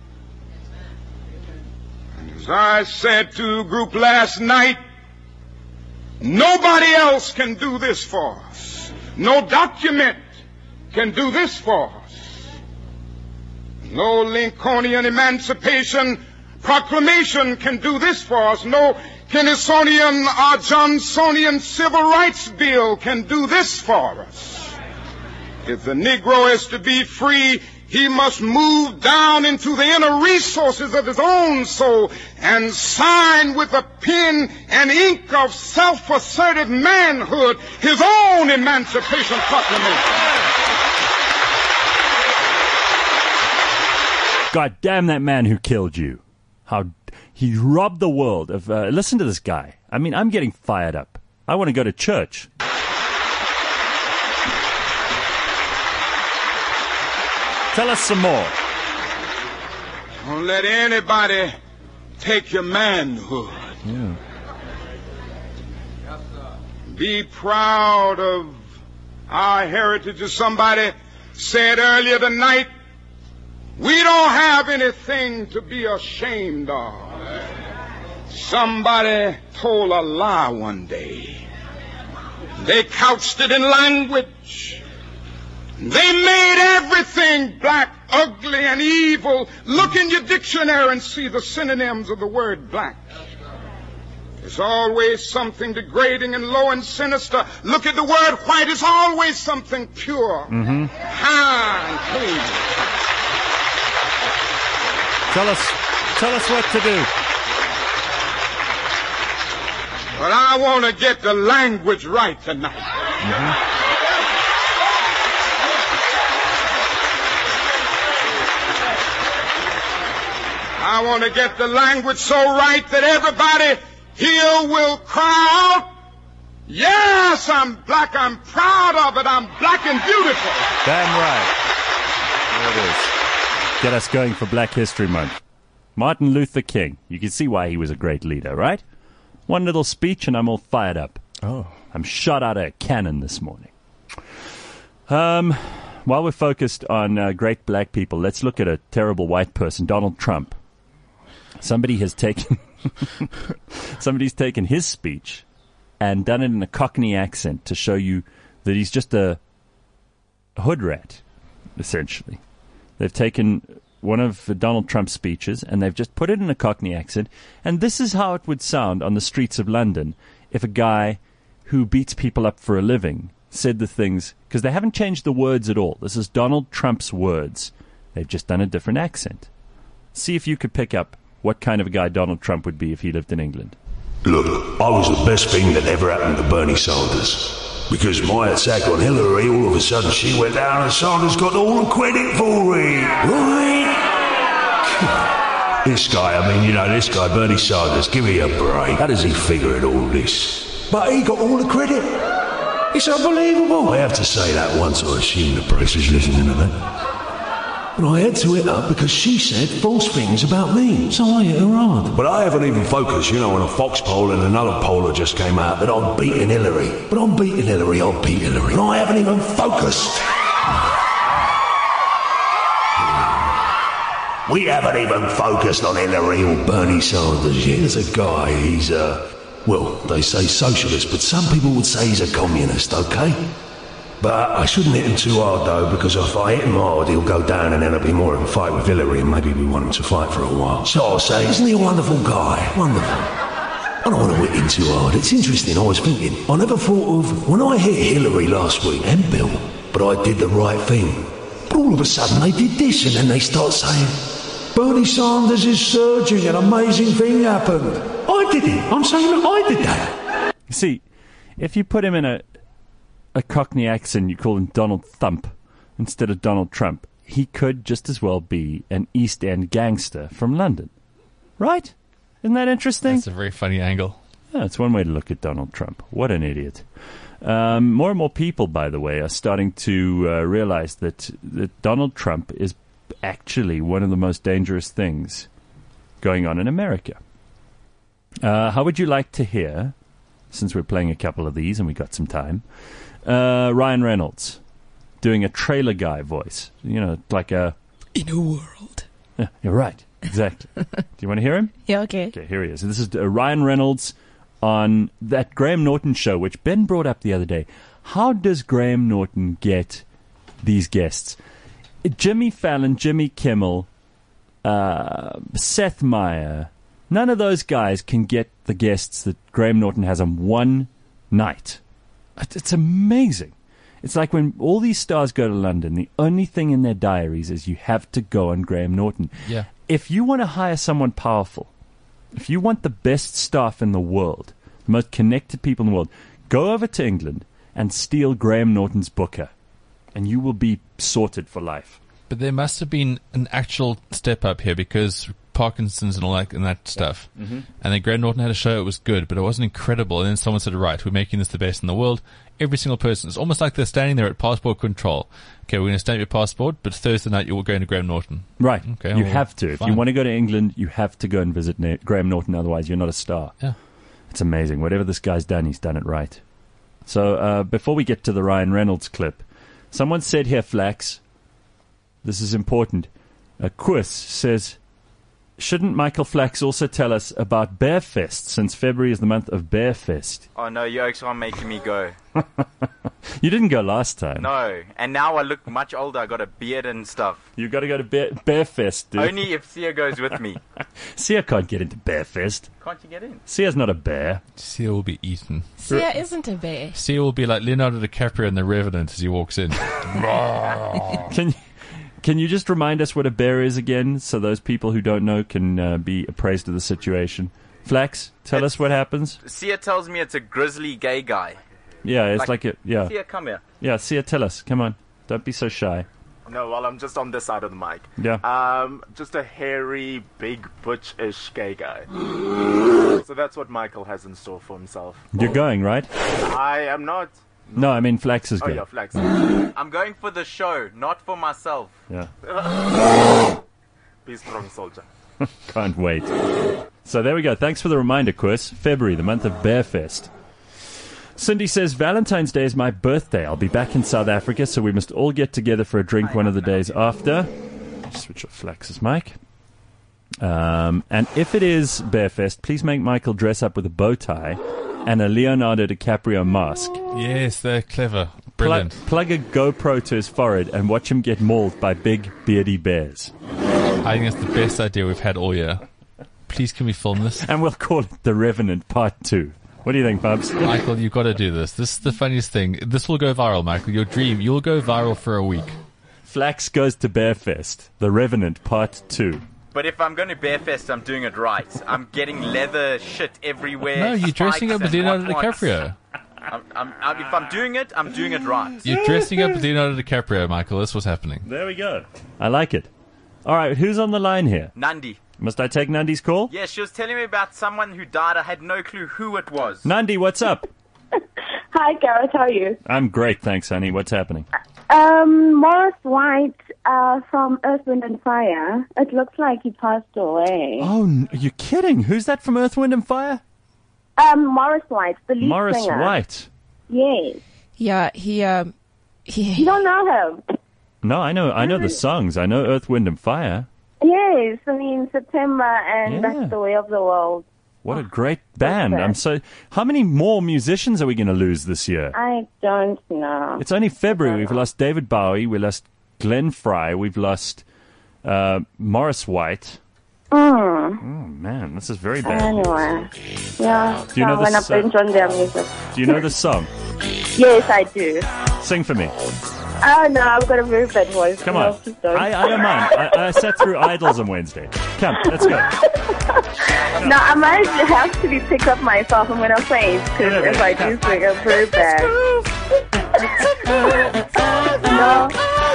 And as I said to a group last night, nobody else can do this for us. No document can do this for us. No Lincolnian Emancipation Proclamation can do this for us. No Kennysonian or Johnsonian Civil Rights Bill can do this for us. If the Negro is to be free, he must move down into the inner resources of his own soul and sign with a pen and ink of self-assertive manhood his own Emancipation Proclamation. God damn that man who killed you. How he robbed the world of... listen to this guy. I mean, I'm getting fired up. I want to go to church. Tell us some more. Don't let anybody take your manhood. Yeah. Be proud of our heritage. As somebody said earlier tonight, we don't have anything to be ashamed of. Somebody told a lie one day. They couched it in language. They made everything black, ugly, and evil. Look in your dictionary and see the synonyms of the word black. There's always something degrading and low and sinister. Look at the word white. It's always something pure, high and clean. Tell us what to do. But I want to get the language right tonight. I want to get the language so right that everybody here will cry out, yes, I'm black, I'm proud of it, I'm black and beautiful. Damn right. There it is. Get us going for Black History Month. Martin Luther King. You can see why he was a great leader, right? One little speech and I'm all fired up. Oh. I'm shot out of a cannon this morning. While we're focused on great black people, let's look at a terrible white person, Donald Trump. Somebody's taken his speech and done it in a Cockney accent to show you that he's just a hood rat, essentially. They've taken one of Donald Trump's speeches and they've just put it in a Cockney accent, and this is how it would sound on the streets of London if a guy who beats people up for a living said the things, because they haven't changed the words at all. This is Donald Trump's words. They've just done a different accent. See if you could pick up what kind of a guy Donald Trump would be if he lived in England. Look, I was the best thing that ever happened to Bernie Sanders. Because my attack on Hillary, all of a sudden she went down and Sanders got all the credit for it. Right? This guy, this guy, Bernie Sanders, give me a break. How does he figure in all this? But he got all the credit. It's unbelievable. I have to say that once I assumed the press was listening to that. But I had to hit her because she said false things about me. So I hit her hard. But I haven't even focused, on a Fox poll and another poll that just came out that I'm beating Hillary. But I'm beating Hillary, I'll beat Hillary. And I haven't even focused. We haven't even focused on Hillary or Bernie Sanders yet. There's a guy, he's they say socialist, but some people would say he's a communist, okay? But I shouldn't hit him too hard, though, because if I hit him hard, he'll go down and then it'll be more of a fight with Hillary, and maybe we want him to fight for a while. So I'll say, isn't he a wonderful guy? Wonderful. I don't want to hit him too hard. It's interesting, I was thinking, I never thought of, when I hit Hillary last week, and Bill, but I did the right thing. But all of a sudden they did this, and then they start saying, Bernie Sanders is surging, an amazing thing happened. I did it. I'm saying that I did that. See, if you put him in a Cockney accent, you call him Donald Thump instead of Donald Trump, he could just as well be an East End gangster from London. Right? Isn't that interesting? That's a very funny angle. Yeah, it's one way to look at Donald Trump. What an idiot. More and more people, by the way, are starting to realize that Donald Trump is actually one of the most dangerous things going on in America. How would you like to hear, since we're playing a couple of these and we got some time, Ryan Reynolds doing a trailer guy voice, like a... In a world. Yeah, you're right. Exactly. Do you want to hear him? Yeah, okay. Okay, here he is. This is Ryan Reynolds on that Graham Norton show, which Ben brought up the other day. How does Graham Norton get these guests? Jimmy Fallon, Jimmy Kimmel, Seth Meyers, none of those guys can get the guests that Graham Norton has on one night. It's amazing. It's like when all these stars go to London, the only thing in their diaries is you have to go on Graham Norton. Yeah. If you want to hire someone powerful, if you want the best staff in the world, the most connected people in the world, go over to England and steal Graham Norton's booker, and you will be sorted for life. But there must have been an actual step up here because Parkinson's and all that and that stuff. Mm-hmm. And then Graham Norton had a show, it was good, but it wasn't incredible. And then someone said, right, we're making this the best in the world. Every single person, it's almost like they're standing there at passport control. Okay, we're going to stamp your passport, but Thursday night you're going to Graham Norton. Right. Okay, you have to. Fine. If you want to go to England, you have to go and visit Graham Norton, otherwise you're not a star. Yeah. It's amazing. Whatever this guy's done, he's done it right. So before we get to the Ryan Reynolds clip, someone said here, Flax, this is important. Quis says, shouldn't Michael Flax also tell us about Bearfest, since February is the month of Bearfest? Oh no, you actually are making me go. You didn't go last time. No, and now I look much older. I got a beard and stuff. You got to go to Bearfest, dude. Only if Sia goes with me. Sia can't get into Bearfest. Can't you get in? Sia's not a bear. Sia will be eaten. Sia isn't a bear. Sia will be like Leonardo DiCaprio in The Revenant as he walks in. Can you just remind us what a bear is again, so those people who don't know can be appraised of the situation? Flax, tell us what happens. Sia tells me it's a grizzly gay guy. Yeah, it's like it. Yeah. Sia, come here. Yeah, Sia, tell us. Come on. Don't be so shy. No, well, I'm just on this side of the mic. Yeah. Just a hairy, big, butch-ish gay guy. So that's what Michael has in store for himself. You're going, right? I am not. No, I mean Flax is going. Oh, yeah, Flax. I'm going for the show, not for myself. Yeah. Be strong, soldier. Can't wait. So there we go. Thanks for the reminder, Chris. February, the month of Bearfest. Cindy says, Valentine's Day is my birthday. I'll be back in South Africa, so we must all get together for a drink one of the days after. Switch off Flax's mic. And if it is Bearfest, please make Michael dress up with a bow tie and a Leonardo DiCaprio mask. Yes, they're clever. Brilliant. Plug a GoPro to his forehead and watch him get mauled by big, beardy bears. I think that's the best idea we've had all year. Please, can we film this? And we'll call it The Revenant Part 2. What do you think, Bubs? Michael, you've got to do this. This is the funniest thing. This will go viral, Michael. Your dream, you'll go viral for a week. Flax goes to Bearfest. The Revenant Part 2. But if I'm going to Bearfest, I'm doing it right. I'm getting leather shit everywhere. No, you're dressing up with Leonardo DiCaprio. If I'm doing it, I'm doing it right. You're dressing up with Leonardo DiCaprio, Michael. That's what's happening. There we go. I like it. All right, who's on the line here? Nandi. Must I take Nandi's call? Yeah, she was telling me about someone who died. I had no clue who it was. Nandi, what's up? Hi, Gareth. How are you? I'm great, thanks, honey. What's happening? Morris White from Earth, Wind and Fire. It looks like he passed away. Oh, you're kidding. Who's that from Earth, Wind and Fire? Morris White, the lead singer. Morris White? Yes. Yeah, he You don't know him? No, I know the songs. I know Earth, Wind and Fire. Yes, I mean, September and That's the Way of the World. What a great band. How many more musicians are we going to lose this year? I don't know. It's only February. We've lost David Bowie. We lost Glenn Fry. We've lost Morris White. Oh, man, this is very bad. Anyway. Yeah, do you know this, enjoy their music. Do you know this song? Yes, I do. Sing for me. Oh, no, I've got a very bad voice. Come on. I don't mind. I sat through Idols on Wednesday. Come, let's go. No, I might have to be picked up myself. I'm going to faint, because if I do sing, I'm very bad. No.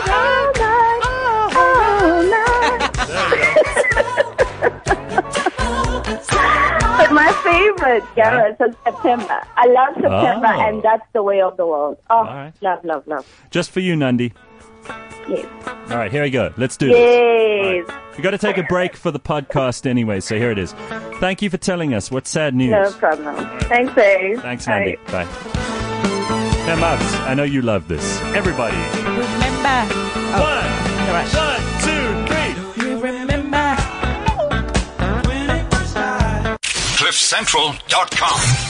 But my favorite, Gareth, is September. I love September, and That's the Way of the World. Oh, right. Love. Just for you, Nandi. Yes. All right, here we go. Let's do this. Yes. Right. We've got to take a break for the podcast anyway, so here it is. Thank you for telling us. What's sad news? No problem. Right. Thanks, Dave. Thanks, Nandi. Bye. Hey, Mubs, I know you love this. Everybody. Remember. One, two, three. You remember. CliffCentral.com